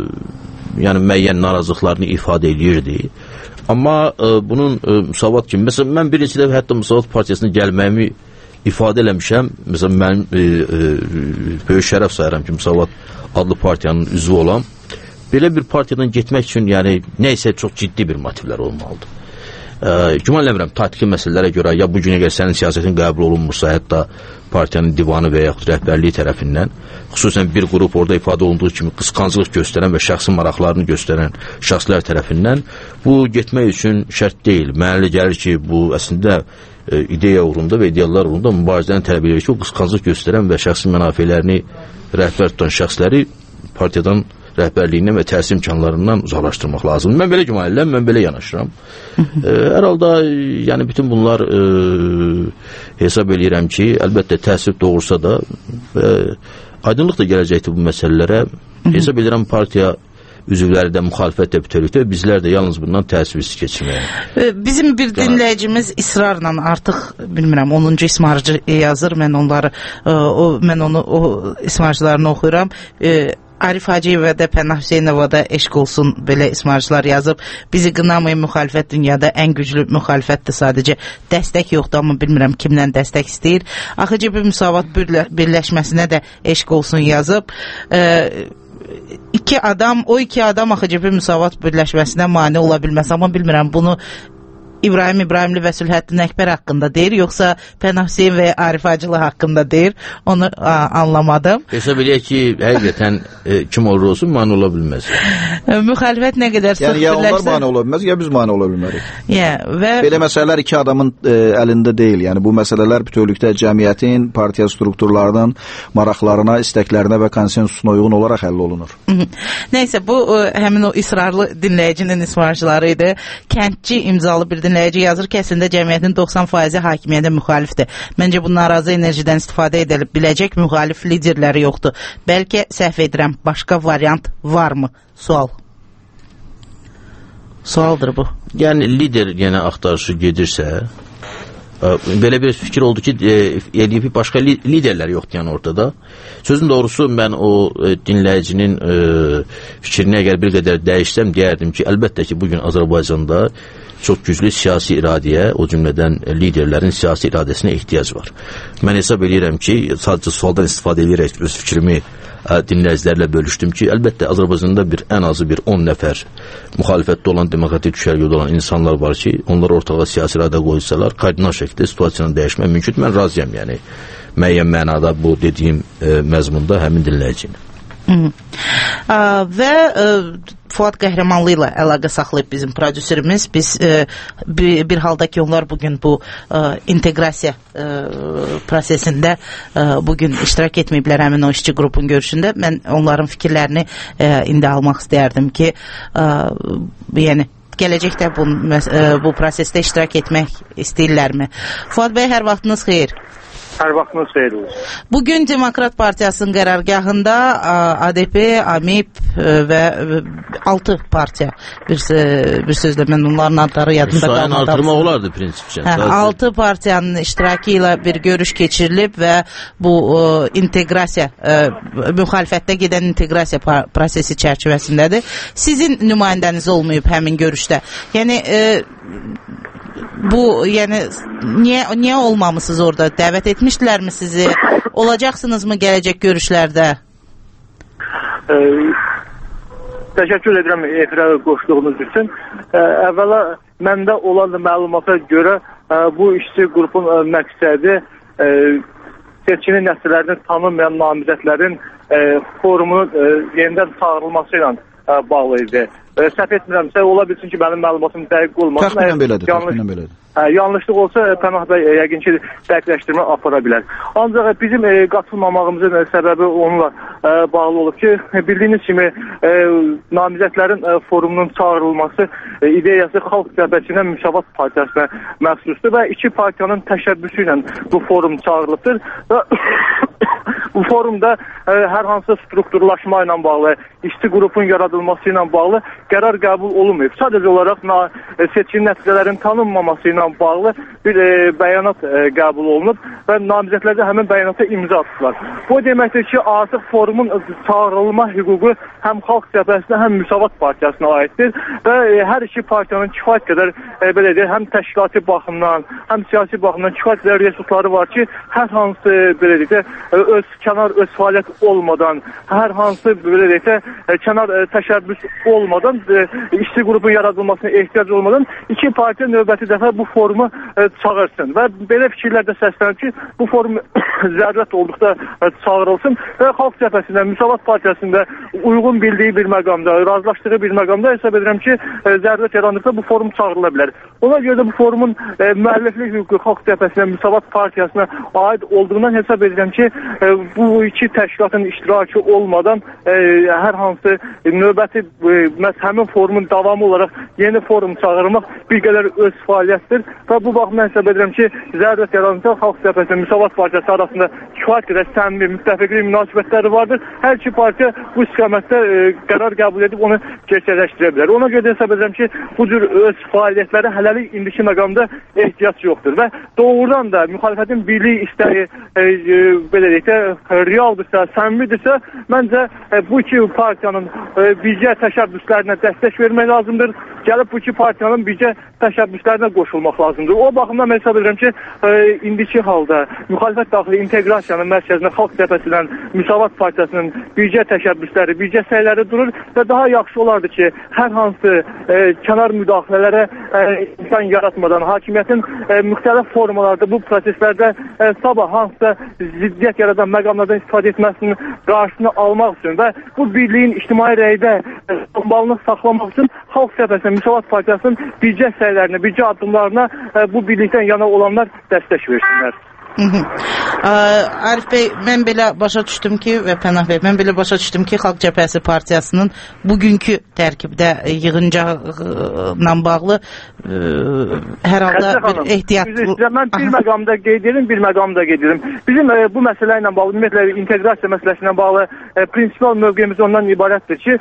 yəni müəyyən narazılıqlarını ifadə edirdi. Amma e, bunun e, Müsavat kimi, məsələn, mən birinci dəfə hətta Müsavat partiyasına gəlməyimi ifadə eləmişəm. Məsələn, mən e, e, böyük şərəf sayıram ki, Müsavat adlı partiyanın üzvü olam. Belə bir partiyadan getmək üçün yəni nə isə çox ciddi bir motivlər olmalıdır. E, güman eləmirəm, taktiki məsələlərə görə ya bu günə qədər sənin siyasətin qəbul olunmursa, hətta partiyanın divanı və yaxud rəhbərliyi tərəfindən, xüsusən bir qrup orada ifadə olunduğu kimi qısqanclıq göstərən və şəxsi maraqlarını göstərən şəxslər tərəfindən bu getmək üçün şərt deyil. Mənə elə gəlir ki, bu əslində e, ideya uğrunda və ideallar uğrunda mübarizəni tələb edir ki, o qısqanclıq göstərən və şəxsi mənafelerini rəhbər tutan şəxsləri partiyadan rəhbərliyindən və təsir imkanlarından uzaqlaşdırmaq lazımdır. Mən belə güman edirəm, mən belə yanaşıram. e, hər halda yəni bütün bunlar e, hesab edirəm ki, əlbəttə təsir doğursa da e, aydınlıq da gələcəkdir bu məsələlərə. Hesab edirəm partiya üzvləri də müxalifət də bütövlükdə, bizlər də yalnız bundan təsirsiz keçməyə. Bizim bir dinləyicimiz israrla artıq bilmirəm onuncu ismarcı yazır. Mən onları o mən onu o ismarcılarını oxuyuram. Arif Hacıyeva da Pənah Hüseynova da eşq olsun belə ismarcılar yazıb. Bizi qınamayın, müxalifət dünyada ən güclü müxalifətdir, sadəcə dəstək yoxdur, amma bilmirəm kimdən dəstək istəyir. Axıcı bir Müsavat birləşməsinə də eşq olsun yazıb. Eee İki adam, o iki adam axıcı bir Müsavat birləşməsinə mane ola bilməz, amma bilmirəm bunu İbrahim İbrahimli və Sülhəddin Əkbər haqqında deyir, yoxsa Pənah Hüseyn və Arif Hacılı haqqında deyir, onu a, anlamadım. Hesab eləyək ki, həqiqətən e, kim olur olsun mane ola bilməz. Müxalifət nə qədər sıx yəni, ya birləşsə... onlar mane ola bilməz, ya biz mane ola bilmərik. Yeah, və... Belə məsələlər iki adamın e, əlində deyil, yəni bu məsələlər bütövlükdə cəmiyyətin, partiya strukturlarının maraqlarına, istəklərinə və konsensusuna uyğun olaraq həll olunur. Nəysə, bu ə, həmin o israrlı dinləyicinin ismarcıları idi. Kəndçi imzalı bir dinləyici yazır ki, əslində cəmiyyətin doxsan faizi hakimiyyətə müxalifdir. Məncə bu narazı enerjidən istifadə edilib biləcək müxalif liderləri yoxdur. Bəlkə səhv edirəm, başqa variant varmı? Sual. Sualdır bu. Yəni lider yenə axtarışı gedirsə, belə bir fikir oldu ki, eləyib başqa liderlər yoxdur yəni ortada. Sözün doğrusu mən o e, dinləyicinin e, fikrini əgər bir qədər dəyişsəm deyərdim ki, əlbəttə ki, bugün Azərbaycanda çox güclü siyasi iradəyə, o cümlədən liderlərin siyasi iradəsinə ehtiyac var. Mən hesab edirəm ki, sadəcə sualdan istifadə edirək öz fikrimi ə, dinləyicilərlə bölüşdüm ki, əlbəttə Azərbaycanda bir ən azı bir on nəfər müxalifətdə olan, demokratik düşərgədə olan insanlar var ki, onlar ortağa siyasi iradə qoysalar, kardinal şəkildə situasiyanı dəyişmək mümkün. Mən razıyam, yəni müəyyən mənada bu dediyim ə, məzmunda həmin dinləyicinin. Hı. Ə, və ə, Fuad Qəhrəmanlı ilə əlaqə saxlayıb bizim prodüserimiz. Biz e, bir, bir halda ki onlar bugün bu e, inteqrasiya e, prosesində e, bugün iştirak etməyiblər həmin o işçi qrupun görüşündə. Mən onların fikirlərini e, indi almaq istəyərdim ki, e, yəni gələcəkdə bu, e, bu prosesdə iştirak etmək istəyirlərmi? Fuad bəy, hər vaxtınız xeyir. Hər vaxtınız xeyir olsun. Bugün Demokrat Partiyasının qərargahında A D P, AMİP və altı partiya, bir, bir sözlə mən onların adları yadımda qalmadı. Sayın artırmaq olardı prinsipçən. Hə, altı partiyanın iştirakı ilə bir görüş keçirilib və bu ə, inteqrasiya, ə, müxalifətdə gedən inteqrasiya prosesi çərçivəsindədir. Sizin nümayəndəniz olmayıb həmin görüşdə. Yəni ə, bu, yəni niyə, niyə olmamısınız orada? Dəvət etmişdilərmi sizi? Olacaqsınızmı gələcək görüşlərdə? E, təşəkkür edirəm efirə qoşduğunuz üçün. E, əvvəla məndə olan məlumata görə e, bu işçi qrupun e, məqsədi e, seçkinin nəticələrini tanınmayan namizədlərin e, forumunun e, yenidən çağırılması ilə e, bağlı idi. E, səhv etmirəmsə, ola bilsin ki, mənim məlumatım dəqiq olmasın. Təxminən belədir, təxminən belədir. Hə, yanlışlıq olsa Pənah bəy yəqin ki, dəqiqləşdirmə apara bilər. Ancaq bizim e, qatılmamağımızın e, səbəbi onunla e, bağlı olub ki, bildiyiniz kimi e, namizədlərin e, forumunun çağırılması e, ideyası Xalq Cəbhəsinə Müsavat Partiyasına məxsusdur və iki partiyanın təşəbbüsü ilə bu forum çağırılıbdır. Və bu forumda e, hər hansı strukturlaşma ilə bağlı, işçi qrupun yaradılması ilə bağlı qərar qəbul olunmayıb. Sadəcə olaraq na, e, seçkin nəticələrin tanınmaması ilə bağlı bir e, bəyanat e, qəbul olunub və namizədlər də həmin bəyanata imza atdılar. Bu deməkdir ki, artıq forumun çağırılma hüququ həm Xalq Cəbhəsinə, həm Müsavat Partiyasına aiddir və e, hər iki partiyanın kifayət qədər e, belə deyək, həm təşkilati baxımdan, həm siyasi baxımdan kifayət qədər resursları var ki, hər hansı belə deyək, e, öz kənar öz fəaliyyət olmadan, hər hansı belə deyək, e, kənar e, təşəbbüs olmadan, e, işçi qrupun yaradılmasına ehtiyac olmadan iki partiya növbəti dəfə bu forumu e, çağırsın və belə fikirlər də səslənir ki, bu forum zərurət olduqda e, çağırılsın və Xalq Cəbhəsində, Müsavat Partiyasında uyğun bildiyi bir məqamda, razılaşdığı bir məqamda hesab edirəm ki, e, zərurət yarandıqda bu forum çağırıla bilər. Ona görə də bu forumun e, müəlliflik hüququ Xalq Cəbhəsinə, Müsavat Partiyasına aid olduğundan hesab edirəm ki, e, bu iki təşkilatın iştirakı olmadan e, hər hansı növbəti e, həmin forumun davamı olaraq yeni forum çağırmaq bir qədər öz fəaliyyətdir və bu baxımdan hesab edirəm ki, zərurət yarandıqda Xalq Cəbhəsində, Müsavat Partiyası arasında kifayət qədər səmimi, müttəfiqlik münasibətləri vardır. Hər iki partiya bu istiqamətdə e, qərar qəbul edib onu gerçəkləşdirə bilər. Ona görə də hesab edirəm ki, bu cür öz fəaliyyətlərə hələlik indiki məqamda ehtiyac yoxdur və doğrudan da müxalifətin birlik istəyi e, e, belə deyək də realdırsa, səmimidirsə, məncə e, bu iki partiyanın e, bircə təşəbbüslərinə dəstək vermək lazımdır. Gəlib bu iki partiyanın bircə təşəbbüslərinə qoşulmaq lazımdır. O baxımdan mən hesab edirəm ki, e, indiki halda müxalifət daxili inteqrasiyanın mərkəzində Xalq Cəbhəsindən, Müsavat Partiyasının bircə təşəbbüsləri, bircə səyləri durur və daha yaxşı olardı ki, hər hansı e, kənar müdaxilələrə e, imkan yaratmadan hakimiyyətin e, müxtəlif formalarda bu proseslərdə e, sabah hansısa ziddiyyət yaradan məqamlardan istifadə etməsinin qarşısını almaq üçün və bu birliyin ictimai rəydə e, bombalını saxlamaq üçün Xalq Cəbhəsindən, Müsavat Partiyasının bircə səylərinə, bircə addımlarına e, bu birlikdən yana olanlar dəstək versinlər. Hı -hı. Ə, Arif bəy, mən belə başa düşdüm ki, və Pənah bəy, mən belə başa düşdüm ki, Xalq Cəbhəsi Partiyasının bugünkü tərkibdə yığıncaqla bağlı ə, hər halda bir ehtiyat... Mən bir məqamda qeyd edim, bir məqamda qeyd edim. Bizim ə, bu məsələ ilə bağlı, ümumiyyətlə inteqrasiya məsələsi ilə bağlı ə, prinsipal mövqeyimiz ondan ibarətdir ki,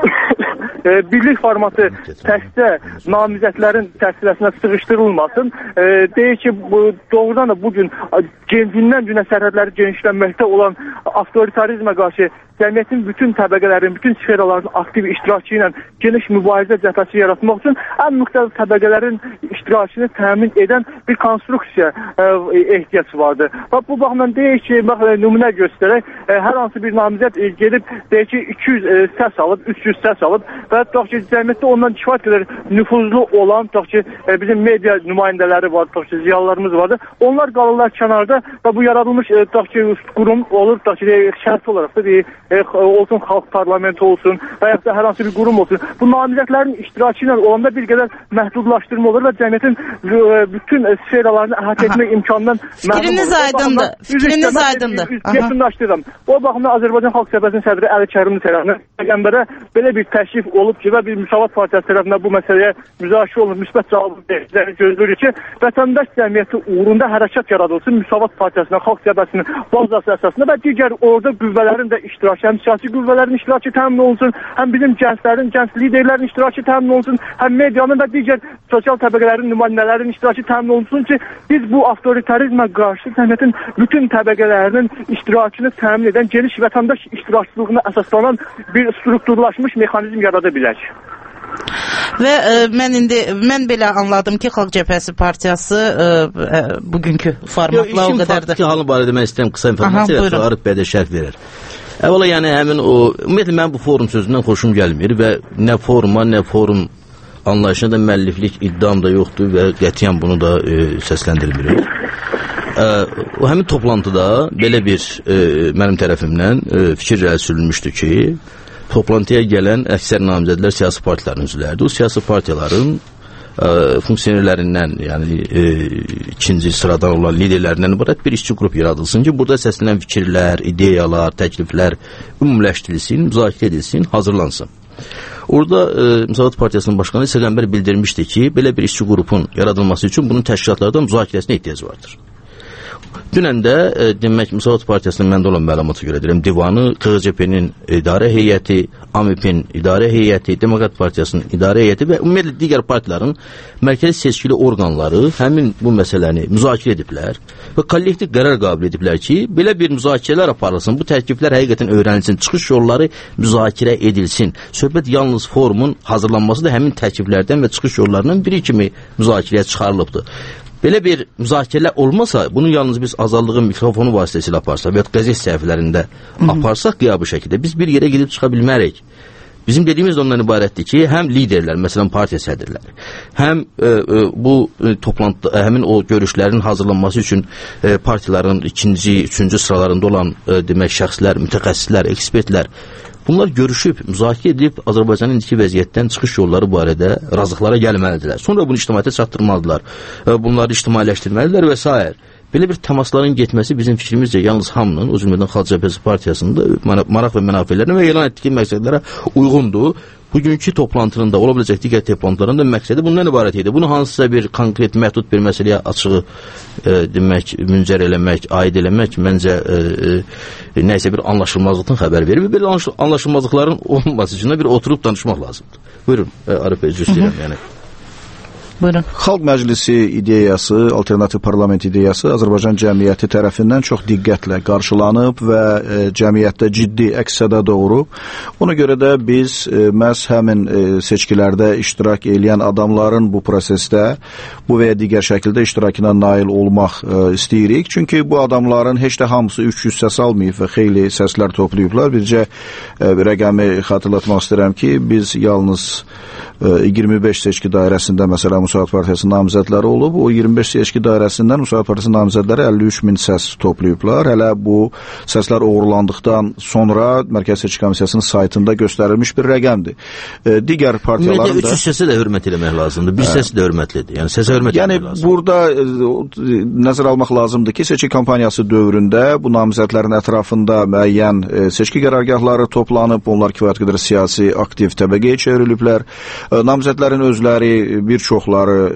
ə, birlik formatı təkcə namizədlərin çərçivəsinə sıxışdırılmasın. Ə, deyir ki, bu, doğrudan da bugün gündən günə sərhədləri genişlənməkdə olan avtoritarizmə qarşı cəmiyyətin bütün təbəqələrin, bütün sferaların aktiv iştirakı ilə geniş mübarizə cəbhəsi yaratmaq üçün ən müxtəlif təbəqələrin iştirakını təmin edən bir konstruksiya ə, ehtiyac vardır. Və bu baxımdan deyək ki, bax, nümunə göstərək, ə, hər hansı bir namizəd ə, gelib deyək ki, iki yüz ə, səs alıb, üç yüz səs alıb və tutaq ki, cəmiyyətdə ondan kifayət qədər nüfuzlu olan, tutaq ki, ə, bizim media nümayəndələri var, tutaq ki, ziyalılarımız vardır. Onlar qalırlar kənarda və bu yaradılmış, ə, tutaq ki, qurum olur, tutaq ki, şəxsi olaraq da deyək, e, olsun xalq parlamenti olsun və ya da hər hansı bir qurum olsun. Bu namizədlərin iştirakı ilə olanda bir qədər məhdudlaşdırma olur və cəmiyyətin e, bütün sferalarını əhatə etmək imkanından Fikriniz aydındır. Fikriniz aydındır. Yekunlaşdırıram. O baxımdan Azərbaycan Xalq Cəbhəsinin sədri Əli Kərimli tərəfindən Peyğəmbərə belə bir təşrif olub ki və bir Müsavat Partiyası tərəfindən bu məsələyə müzakirə olunub, müsbət cavabı gözləyirik ki, vətəndaş cəmiyyəti uğrunda hərəkat yaradılsın Müsavat Partiyasının, Xalq Cəbhəsinin bazası əsasında və digər orada qüvvələrin də iştirakı, həm siyasi qüvvələrin iştirakı təmin olunsun, həm bizim gənclərin, gənc liderlərin iştirakı təmin olunsun, həm medianın və digər sosial təbəqələrin, nümayəndələrin iştirakı təmin olunsun ki, biz bu avtoritarizmə qarşı cəmiyyətin bütün təbəqələrinin iştirakını təmin edən geniş vətəndaş iştirakçılığına əsaslanan bir strukturlaşmış mexanizm yarada bilək. Və e, mən indi mən belə anladım ki, Xalq Cəbhəsi partiyası e, e, bugünkü formatla o qədər də. Ki, halın barədə mən istəyirəm qısa informasiya və Arif bəy də şərh verir. Əvvəla, yəni həmin o, ümumiyyətlə mən bu forum sözündən xoşum gəlmir və nə foruma, nə forum anlayışına da müəlliflik iddiam da yoxdur və qətiyyən bunu da e, səsləndirmirik. E, o həmin toplantıda belə bir e, mənim tərəfimdən e, fikir irəli sürülmüşdü ki, toplantıya gələn əksər namizədlər siyasi partiyaların üzvləridir. O siyasi partiyaların e, funksionerlərindən, yəni e, ikinci sıradan olan liderlərindən ibarət bir işçi qrup yaradılsın ki, burada səslənən fikirlər, ideyalar, təkliflər ümumiləşdirilsin, müzakirə edilsin, hazırlansın. Orada e, Müsavat Partiyasının başqanı Peyğəmbər bildirmişdi ki, belə bir işçi qrupun yaradılması üçün bunun təşkilatlardan müzakirəsinə ehtiyac vardır. Dünən də e, demək Müsavat Partiyasının məndə olan məlumata görə deyirəm, divanı, K H C P-nin idarə heyəti, A M İ-in idarə heyəti, Demokrat Partiyasının idarə heyəti və ümumiyyətlə digər partiyaların mərkəzi seçkili orqanları həmin bu məsələni müzakirə ediblər və kollektiv qərar qəbul ediblər ki, belə bir müzakirələr aparılsın, bu təkliflər həqiqətən öyrənilsin, çıxış yolları müzakirə edilsin. Söhbət yalnız forumun hazırlanması da həmin təkliflərdən və çıxış yollarının biri kimi müzakirəyə çıxarılıbdır. Belə bir müzakirələr olmasa, bunu yalnız biz azadlığın mikrofonu vasitəsilə aparsaq və ya qəzet səhifələrində aparsaq qiyabı şəkildə biz bir yerə gedib çıxa bilmərik. Bizim dediyimiz də ondan ibarətdir ki, həm liderlər, məsələn partiya sədrləri, həm e, e, bu e, toplantı, e, həmin o görüşlərin hazırlanması üçün e, partiyaların ikinci, üçüncü sıralarında olan e, demək şəxslər, mütəxəssislər, ekspertlər, bunlar görüşüb, müzakirə edib Azərbaycanın indiki vəziyyətdən çıxış yolları barədə razılıqlara gəlməlidirlər. Sonra bunu ictimaiyyətə çatdırmalıdırlar, bunları ictimailəşdirməlidirlər və s. Belə bir təmasların getməsi bizim fikrimizcə yalnız hamının, o cümlədən Xalq Cəbhəsi partiyasında maraq və mənafelərinə və elan etdiyi məqsədlərə uyğundur. Bugünkü toplantının da, ola biləcək digər toplantıların da məqsədi bundan ibarət idi. Bunu hansısa bir konkret, məhdud bir məsələyə açığı e, demək, müncər eləmək, aid eləmək məncə e, e, nəysə bir anlaşılmazlıqdan xəbər verir və belə anlaşılmazlıqların olmaması üçün bir oturub danışmaq lazımdır. Buyurun, e, Arif Bey, cüstəyirəm yəni. Buyurun. Xalq Məclisi ideyası, alternativ parlament ideyası Azərbaycan cəmiyyəti tərəfindən çox diqqətlə qarşılanıb və e, cəmiyyətdə ciddi əks-səda doğurub. Ona görə də biz e, məhz həmin e, seçkilərdə iştirak edən adamların bu prosesdə bu və ya digər şəkildə iştirakına nail olmaq e, istəyirik. Çünki bu adamların heç də hamısı üç yüz səs almayıb və xeyli səslər toplayıblar. Bircə e, rəqəmi xatırlatmaq istəyirəm ki, biz yalnız e, iyirmi beş seçki dairəsində məsələn Müsavat Partiyasının namizədləri olub. O iyirmi beş seçki dairəsindən Müsavat Partiyasının namizədləri əlli üç min səs toplayıblar. Hələ bu səslər uğurlandıqdan sonra Mərkəzi Seçki Komissiyasının saytında göstərilmiş bir rəqəmdir. E, digər partiyaların da... üç yüz səsə də hörmət eləmək lazımdır. Bir səs də hörmətlidir. Yəni səsə hörmət yəni, eləmək lazımdır. Yəni burada e, nəzər almaq lazımdır ki, seçki kampaniyası dövründə bu namizədlərin ətrafında müəyyən e, seçki qərargahları toplanıb, onlar kifayət qədər siyasi aktiv təbəqəyə çevriliblər. E, namizədlərin özləri bir çoxları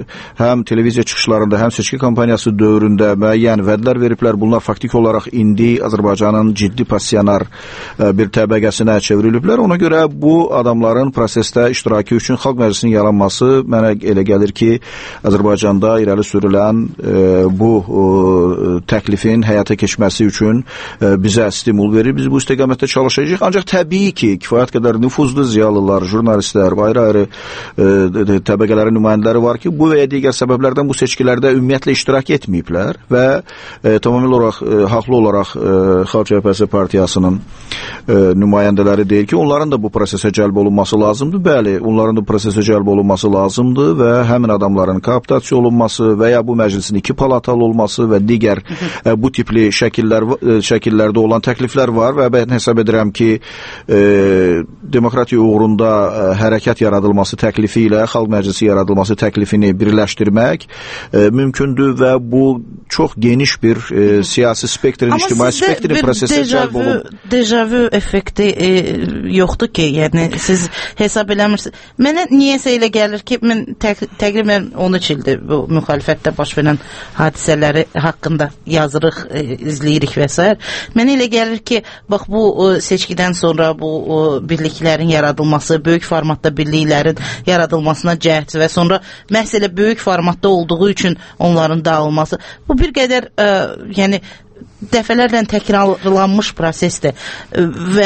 həm televiziya çıxışlarında, həm seçki kampaniyası dövründə müəyyən vədlər veriblər. Bunlar faktik olaraq indi Azərbaycanın ciddi passionar bir təbəqəsinə çevriliblər. Ona görə bu adamların prosesdə iştirakı üçün Xalq Məclisinin yaranması mənə elə gəlir ki, Azərbaycanda irəli sürülən e, bu e, təklifin həyata keçməsi üçün e, bizə stimul verir. Biz bu istiqamətdə çalışacağıq. Ancaq təbii ki, kifayət qədər nüfuzlu ziyalılar, jurnalistlər, ayrı-ayrı e, təbəqələrin nümayəndələri var var ki, bu və ya digər səbəblərdən bu seçkilərdə ümumiyyətlə iştirak etməyiblər və e, tamamilə olaraq, e, haqlı olaraq e, Xalq Cəbhəsi Partiyasının e, nümayəndələri deyir ki, onların da bu prosesə cəlb olunması lazımdır. Bəli, onların da bu prosesə cəlb olunması lazımdır və həmin adamların kooptasiya olunması və ya bu məclisin iki palatalı olması və digər e, bu tipli şəkillər, e, şəkillərdə olan təkliflər var və mən hesab edirəm ki, e, demokratiya uğrunda e, hərəkət yaradılması təklifi ilə Xalq Məclisi yaradılması təklifini birləşdirmək e, mümkündür və bu çox geniş bir e, siyasi spektrin, ictimai spektrin prosesə cəlb olunur. Amma sizdə dejavu effekti e, yoxdur ki, yəni siz hesab eləmirsiniz. Mənə niyəsə elə gəlir ki, mən təq təqribən on üç ildir bu müxalifətdə baş verən hadisələri haqqında yazırıq, e, izləyirik və s. Mənə elə gəlir ki, bax bu e, seçkidən sonra bu e, birliklərin yaradılması, böyük formatda birliklərin yaradılmasına cəhd və sonra məhz elə böyük formatda olduğu üçün onların dağılması, bu bir qədər e, yəni dəfələrlə təkrarlanmış prosesdir və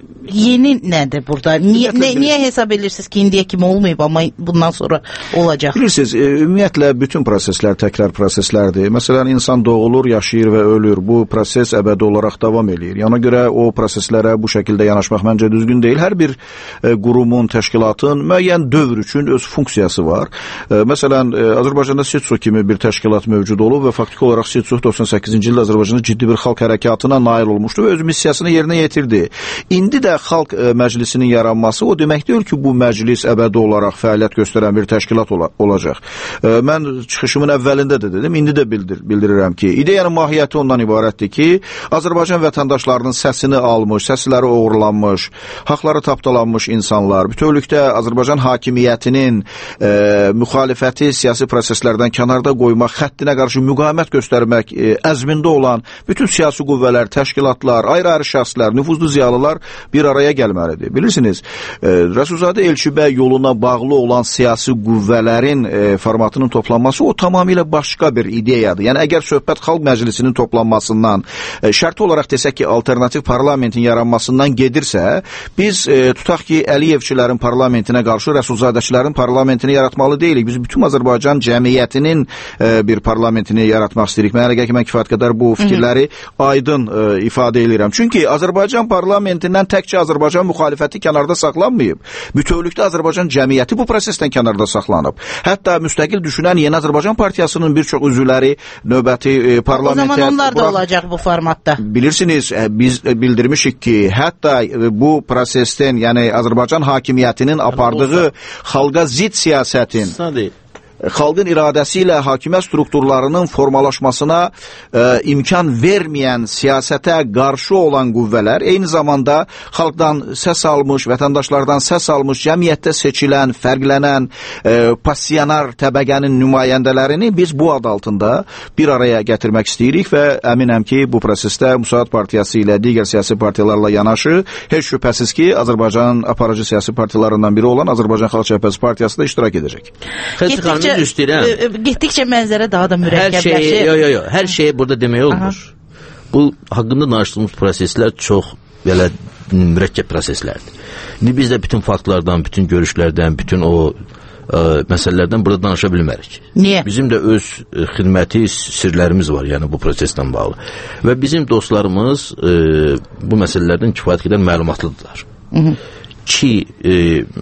yeni nədir burada? Niyə, nə, niyə hesab edirsiniz ki, indiyə kimi olmayıb, amma bundan sonra olacaq? Bilirsiniz, e, ümumiyyətlə bütün proseslər təkrar proseslərdir. Məsələn, insan doğulur, yaşayır və ölür. Bu proses əbədi olaraq davam eləyir. Yana görə o proseslərə bu şəkildə yanaşmaq məncə düzgün deyil. Hər bir e, qurumun, təşkilatın müəyyən dövr üçün öz funksiyası var. E, məsələn, e, Azərbaycanda SİTSO kimi bir təşkilat mövcud olub və faktiki olaraq SİTSO doxsan səkkizinci ildə Azərbaycanda ciddi bir xalq hərəkatına nail olmuşdu və öz missiyasını yerinə yetirdi. İndi də Xalq e, Məclisinin yaranması o demək deyil ki, bu məclis əbədi olaraq fəaliyyət göstərən bir təşkilat ola olacaq. E, mən çıxışımın əvvəlində də dedim, indi də bildir bildirirəm ki, ideyanın mahiyyəti ondan ibarətdir ki, Azərbaycan vətəndaşlarının səsini almış, səsləri oğurlanmış, haqları tapdalanmış insanlar, bütövlükdə Azərbaycan hakimiyyətinin e, müxalifəti siyasi proseslərdən kənarda qoymaq, xəttinə qarşı müqavimət göstərmək e, əzmində olan bütün siyasi qüvvələr, təşkilatlar, ayrı-ayrı şəxslər, nüfuzlu ziyalılar bir araya gəlməlidir. Bilirsiniz, e, Rəsulzadə Elçibəy yoluna bağlı olan siyasi qüvvələrin e, formatının toplanması o tamamilə başqa bir ideyadır. Yəni, əgər söhbət Xalq Məclisinin toplanmasından, e, şərti olaraq desək ki, alternativ parlamentin yaranmasından gedirsə, biz e, tutaq ki, Əliyevçilərin parlamentinə qarşı Rəsulzadəçilərin parlamentini yaratmalı deyilik. Biz bütün Azərbaycan cəmiyyətinin e, bir parlamentini yaratmaq istəyirik. Mənə gəlir ki, mən kifayət qədər bu fikirləri aydın e, ifadə edirəm. Çünki Azərbaycan parlamentindən təkcə Azərbaycan müxalifəti kənarda saxlanmayıb. Bütövlükdə Azərbaycan cəmiyyəti bu prosesdən kənarda saxlanıb. Hətta müstəqil düşünən Yeni Azərbaycan Partiyasının bir çox üzvləri növbəti e, parlamentə... O zaman onlar da bırak... olacaq bu formatda. Bilirsiniz, e, biz bildirmişik ki, hətta e, bu prosesdən, yəni Azərbaycan hakimiyyətinin apardığı xalqa zid siyasətin... Sadəcə. Xalqın iradəsi ilə hakimiyyət strukturlarının formalaşmasına e, imkan verməyən siyasətə qarşı olan qüvvələr, eyni zamanda xalqdan səs almış, vətəndaşlardan səs almış, cəmiyyətdə seçilən, fərqlənən e, pasiyanar təbəqənin nümayəndələrini biz bu ad altında bir araya gətirmək istəyirik və əminəm ki, bu prosesdə Müsaad Partiyası ilə digər siyasi partiyalarla yanaşı, heç şübhəsiz ki, Azərbaycan aparıcı siyasi partiyalarından biri olan Azərbaycan Xalq Cəbhəsi Partiyası da iştirak edəcək. Getdikcə, getdikcə mənzərə daha da mürəkkəbləşir. Hər şeyi, yo, yo, yo, hər şeyi burada demək olmur. Aha. Bu, haqqında danışdığımız proseslər çox belə mürəkkəb proseslərdir. İndi biz də bütün faktlardan, bütün görüşlərdən, bütün o ə, məsələlərdən burada danışa bilmərik. Niyə? Bizim də öz ə, xidməti sirlərimiz var, yəni bu proseslə bağlı. Və bizim dostlarımız ə, bu məsələlərdən kifayət qədər məlumatlıdırlar. Hı -hı. Ki, e,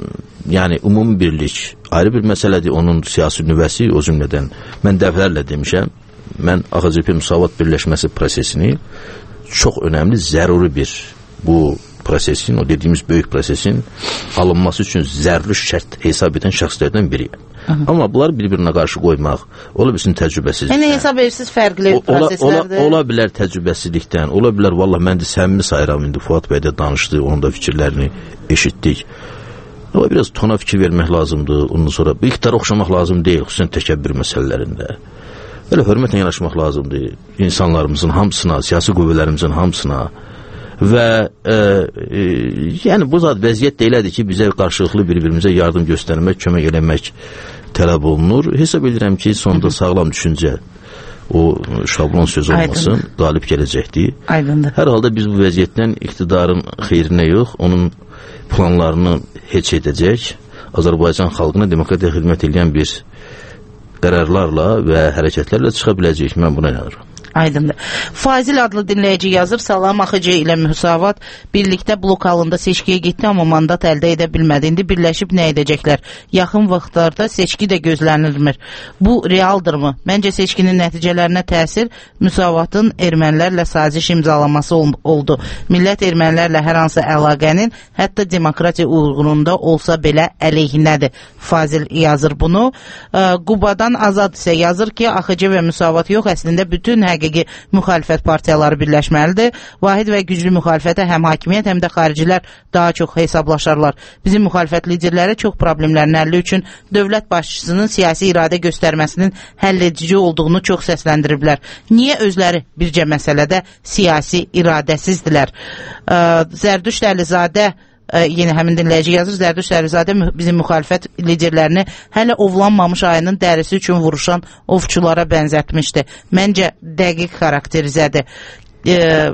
yəni ümumi birlik ayrı bir məsələdir, onun siyasi nüvəsi o cümlədən. Mən dəfələrlə demişəm, mən A X C P Müsavat Birləşməsi prosesini çox önəmli, zəruri bir bu prosesin, o dediyimiz böyük prosesin alınması üçün zəruri şərt hesab edən şəxslərdən biriyəm. Aha. Amma bunları bir-birinə qarşı qoymaq, ola bilsin təcrübəsizlikdən. Yəni hesab edirsiniz fərqli o, ola, proseslərdir. Ola, ola bilər təcrübəsizlikdən, ola bilər, vallah mən də səmimi sayıram, indi Fuad bəy də danışdı, onun da fikirlərini eşitdik. Ama biraz tona fikir vermək lazımdır, ondan sonra bir iqtidara oxşamaq lazım deyil, xüsusən təkəbbür məsələlərində. Böyle hörmətlə yanaşmaq lazımdır insanlarımızın hamısına, siyasi qüvvələrimizin hamısına. Və e, e, yəni bu zat vəziyyət də elədir ki, bizə qarşılıqlı bir-birimizə yardım göstərmək, kömək eləmək tələb olunur. Hesab edirəm ki, sonunda sağlam düşüncə, o şablon söz olmasın, Aydın. Qalib gələcəkdir. Aydındır. Hər halda biz bu vəziyyətdən iqtidarın xeyrinə yox, onun planlarını heç edəcək, Azərbaycan xalqına demokratiya xidmət edən bir qərarlarla və hərəkətlərlə çıxa biləcəyik. Mən buna inanıram. Aydındır. Fazil adlı dinləyici yazır. Salam, A X C ilə Müsavat birlikdə blok halında seçkiyə getdi, amma mandat əldə edə bilmədi. İndi birləşib nə edəcəklər? Yaxın vaxtlarda seçki də gözlənilmir. Bu realdırmı? Məncə seçkinin nəticələrinə təsir Müsavatın ermənilərlə saziş imzalaması oldu. Millət ermənilərlə hər hansı əlaqənin hətta demokratiya uğrunda olsa belə əleyhinədir. Fazil yazır bunu. Qubadan Azad isə yazır ki, A X C və Müsavat yox, əslində bütün həqiqi müxalifət partiyaları birləşməlidir. Vahid və güclü müxalifətə həm hakimiyyət, həm də xaricilər daha çox hesablaşarlar. Bizim müxalifət liderləri çox problemlərin həlli üçün dövlət başçısının siyasi iradə göstərməsinin həll edici olduğunu çox səsləndiriblər. Niyə özləri bircə məsələdə siyasi iradəsizdilər? Zərdüşt Əlizadə yeni həmin dinləyici yazır. Zərdüşt Əlizadə bizim müxalifət liderlərini hələ ovlanmamış ayının dərisi üçün vuruşan ovçulara bənzətmişdi. Məncə dəqiq xarakterizədir. E,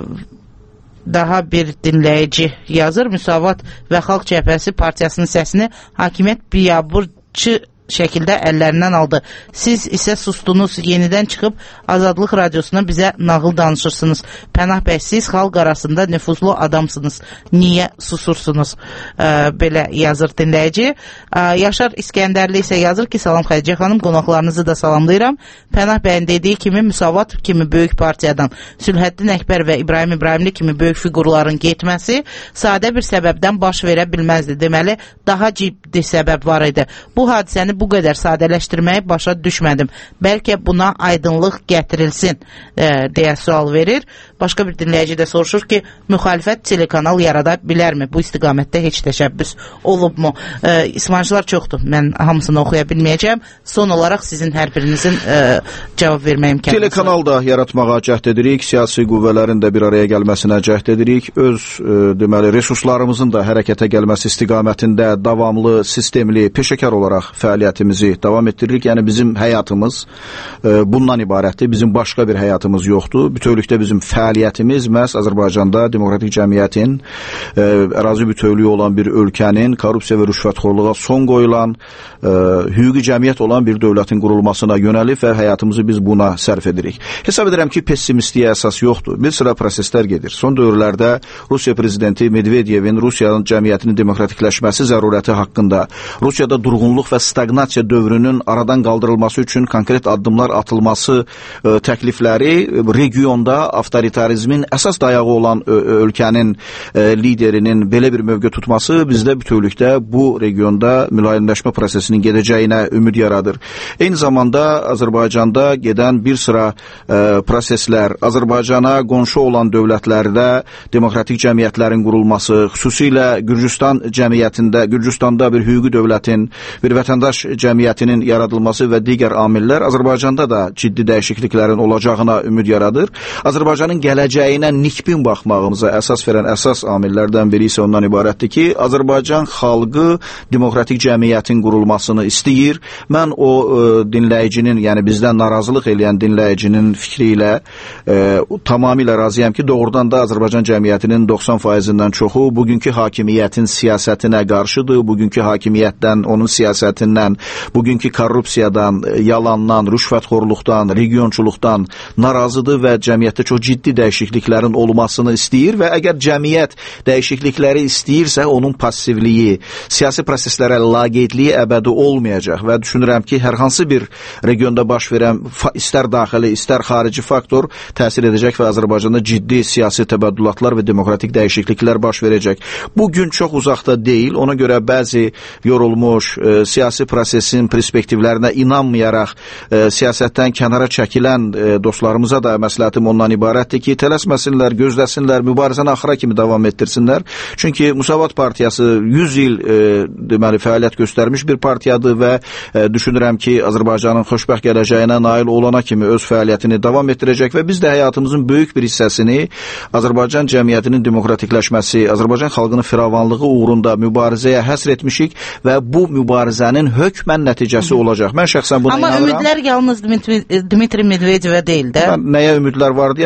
daha bir dinləyici yazır. Müsavat və Xalq Cəbhəsi partiyasının səsini hakimiyyət biabırçı şəkildə əllərindən aldı. Siz isə sustunuz, yenidən çıxıb Azadlıq Radiosuna bizə nağıl danışırsınız. Pənah bəy, siz xalq arasında nüfuzlu adamsınız. Niyə susursunuz? E, belə yazır dinləyici. E, Yaşar İskəndərli isə yazır ki, salam Xədicə xanım, qonaqlarınızı da salamlayıram. Pənah bəyin dediyi kimi Müsavat kimi böyük partiyadan Sülhəddin Əkbər və İbrahim İbrahimli kimi böyük figurların getməsi sadə bir səbəbdən baş verə bilməzdi. Deməli, daha ciddi səbəb var idi. Bu hadisəni bu qədər sadələşdirməyi başa düşmədim. Bəlkə buna aydınlıq gətirilsin e, deyə sual verir. Başqa bir dinləyici də soruşur ki, müxalifət telekanal yarada bilərmi? Bu istiqamətdə heç təşəbbüs olubmu? E, İsmancılar çoxdur. Mən hamısını oxuya bilməyəcəm. Son olaraq sizin hər birinizin e, cavab vermək imkanı. Telekanal da yaratmağa cəhd edirik. Siyasi qüvvələrin də bir araya gəlməsinə cəhd edirik. Öz e, deməli resurslarımızın da hərəkətə gəlməsi istiqamətində davamlı, sistemli, peşəkar olaraq fəaliyyət fəaliyyətimizi davam etdiririk. Yəni bizim həyatımız e, bundan ibarətdir. Bizim başqa bir həyatımız yoxdur. Bütövlükdə bizim fəaliyyətimiz məhz Azərbaycanda demokratik cəmiyyətin, e, ərazi bütövlüyü olan bir ölkənin korrupsiya və rüşvətxorluğa son qoyulan, e, hüquqi cəmiyyət olan bir dövlətin qurulmasına yönəlib və həyatımızı biz buna sərf edirik. Hesab edirəm ki, pessimistliyə əsas yoxdur. Bir sıra proseslər gedir. Son dövrlərdə Rusiya prezidenti Medvedevin Rusiyanın cəmiyyətinin demokratikləşməsi zərurəti haqqında, Rusiyada durğunluq və stagnasiya dövrünün aradan qaldırılması üçün konkret addımlar atılması e, təklifləri regionda avtoritarizmin əsas dayağı olan ö, ölkənin e, liderinin belə bir mövqe tutması bizdə bütövlükdə bu regionda mülayimləşmə prosesinin gedəcəyinə ümid yaradır. Eyni zamanda Azərbaycanda gedən bir sıra e, proseslər, Azərbaycana qonşu olan dövlətlərdə demokratik cəmiyyətlərin qurulması, xüsusilə Gürcüstan cəmiyyətində, Gürcüstanda bir hüquqi dövlətin, bir vətəndaş cəmiyyətinin yaradılması və digər amillər Azərbaycanda da ciddi dəyişikliklərin olacağına ümid yaradır. Azərbaycanın gələcəyinə nikbin baxmağımıza əsas verən əsas amillərdən biri isə ondan ibarətdir ki, Azərbaycan xalqı demokratik cəmiyyətin qurulmasını istəyir. Mən o e, dinləyicinin, yəni bizdən narazılıq eləyən dinləyicinin fikri ilə e, tamamilə razıyam ki, doğrudan da Azərbaycan cəmiyyətinin doxsan faizindən çoxu bugünkü hakimiyyətin siyasətinə qarşıdır. Bugünkü hakimiyyətdən, onun siyasətindən, bugünkü korrupsiyadan, yalandan, rüşvətxorluqdan, regionçuluqdan narazıdır və cəmiyyətdə çox ciddi dəyişikliklərin olmasını istəyir və əgər cəmiyyət dəyişiklikləri istəyirsə, onun passivliyi, siyasi proseslərə laqeydliyi əbədi olmayacaq və düşünürəm ki, hər hansı bir regionda baş verən istər daxili, istər xarici faktor təsir edəcək və Azərbaycanda ciddi siyasi təbəddülatlar və demokratik dəyişikliklər baş verəcək. Bu gün çox uzaqda deyil, ona görə bəzi yorulmuş e, siyasi prosesin perspektivlərinə inanmayaraq e, siyasətdən kənara çəkilən e, dostlarımıza da məsləhətim ondan ibarətdir ki, tələsməsinlər, gözləsinlər, mübarizəni axıra kimi davam etdirsinlər. Çünki Müsavat Partiyası yüz il e, deməli fəaliyyət göstərmiş bir partiyadır və e, düşünürəm ki, Azərbaycanın xoşbəxt gələcəyinə nail olana kimi öz fəaliyyətini davam etdirəcək və biz də həyatımızın böyük bir hissəsini Azərbaycan cəmiyyətinin demokratikləşməsi, Azərbaycan xalqının firavanlığı uğrunda mübarizəyə həsr etmişik və bu mübarizənin hökmən nəticəsi olacaq. Mən şəxsən buna Amma inanıram. Amma ümidlər yalnız Dmitri, Dmitri Medvedevə deyil də. Mən nəyə ümidlər vardı? Yəni hamısını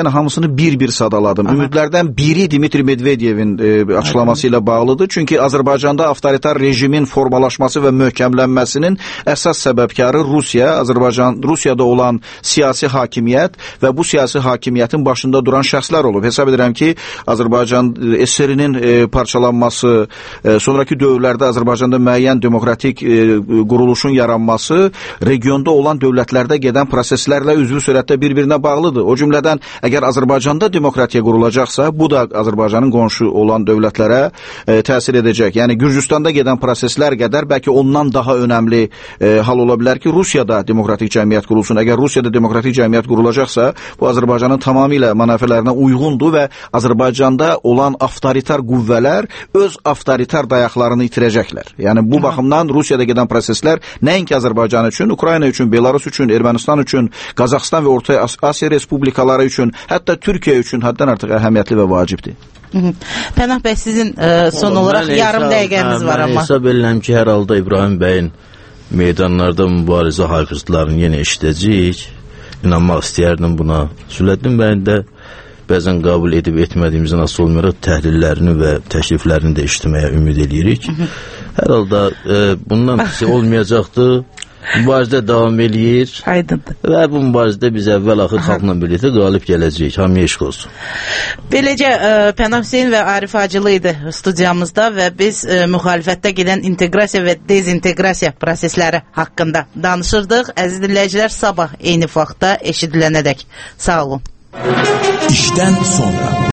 ümidlərini bir-bir sadaladım. Aha. Ümidlərdən biri Dmitri Medvedevin e, açıklaması ilə bağlıdır. Çünki Azərbaycanda avtoritar rejimin formalaşması və möhkəmlənməsinin əsas səbəbkarı Rusiya, Azərbaycan, Rusiyada olan siyasi hakimiyyət və bu siyasi hakimiyyətin başında duran şəxslər olub. Hesab edirəm ki, Azərbaycan S S R-nin e, parçalanması, e, sonraki dövrlərdə Azərbaycanda müəyyən demokratik e, quruluşun yaranması regionda olan dövlətlərdə gedən proseslərlə üzvü sürətdə bir-birinə bağlıdır. O cümlədən, əgər Azərbaycanda demokratiya qurulacaqsa, bu da Azərbaycanın qonşu olan dövlətlərə e, təsir edəcək. Yəni, Gürcüstanda gedən proseslər qədər bəlkə ondan daha önəmli e, hal ola bilər ki, Rusiyada demokratik cəmiyyət qurulsun. Əgər Rusiyada demokratik cəmiyyət qurulacaqsa, bu Azərbaycanın tamamilə mənafələrinə uyğundur və Azərbaycanda olan avtoritar qüvvələr öz avtoritar dayaqlarını itirəcəklər. Yəni, bu baxımdan Rusiyada gedən proseslər nəinki Azərbaycan üçün, Ukrayna üçün, Belarus üçün, Ermənistan üçün, Qazaxstan və Orta Asiya respublikaları üçün, hətta Türkiyə üçün həddən artıq əhəmiyyətli və vacibdir. Pənah bəy, sizin ə, son Oğlum, olaraq yarım hesab, dəqiqəmiz var amma. Mən hesab edirəm ki, hər halda İbrahim bəyin meydanlarda mübarizə haykırtılarını yenə eşidəcəyik. İnanmaq istəyərdim buna. Sülləddin bəyin də bəzən qəbul edib etmədiyimizdən asıl olmayaraq təhlillərini və təkliflərini də eşitməyə ümid edirik. Hər halda e, bundan pisi olmayacaqdır. Mübarizə davam eləyir. Aydındır. Və bu mübarizədə biz əvvəl-axır xalqla birlikdə qalib gələcəyik. Hamıya eşq olsun. Beləcə, ə, Pənah Hüseyn və Arif Hacılı idi studiyamızda və biz ə, müxalifətdə gedən inteqrasiya və dezinteqrasiya prosesləri haqqında danışırdıq. Əziz dinləyicilər, sabah eyni vaxtda eşidilənədək. Sağ olun. İşdən sonra.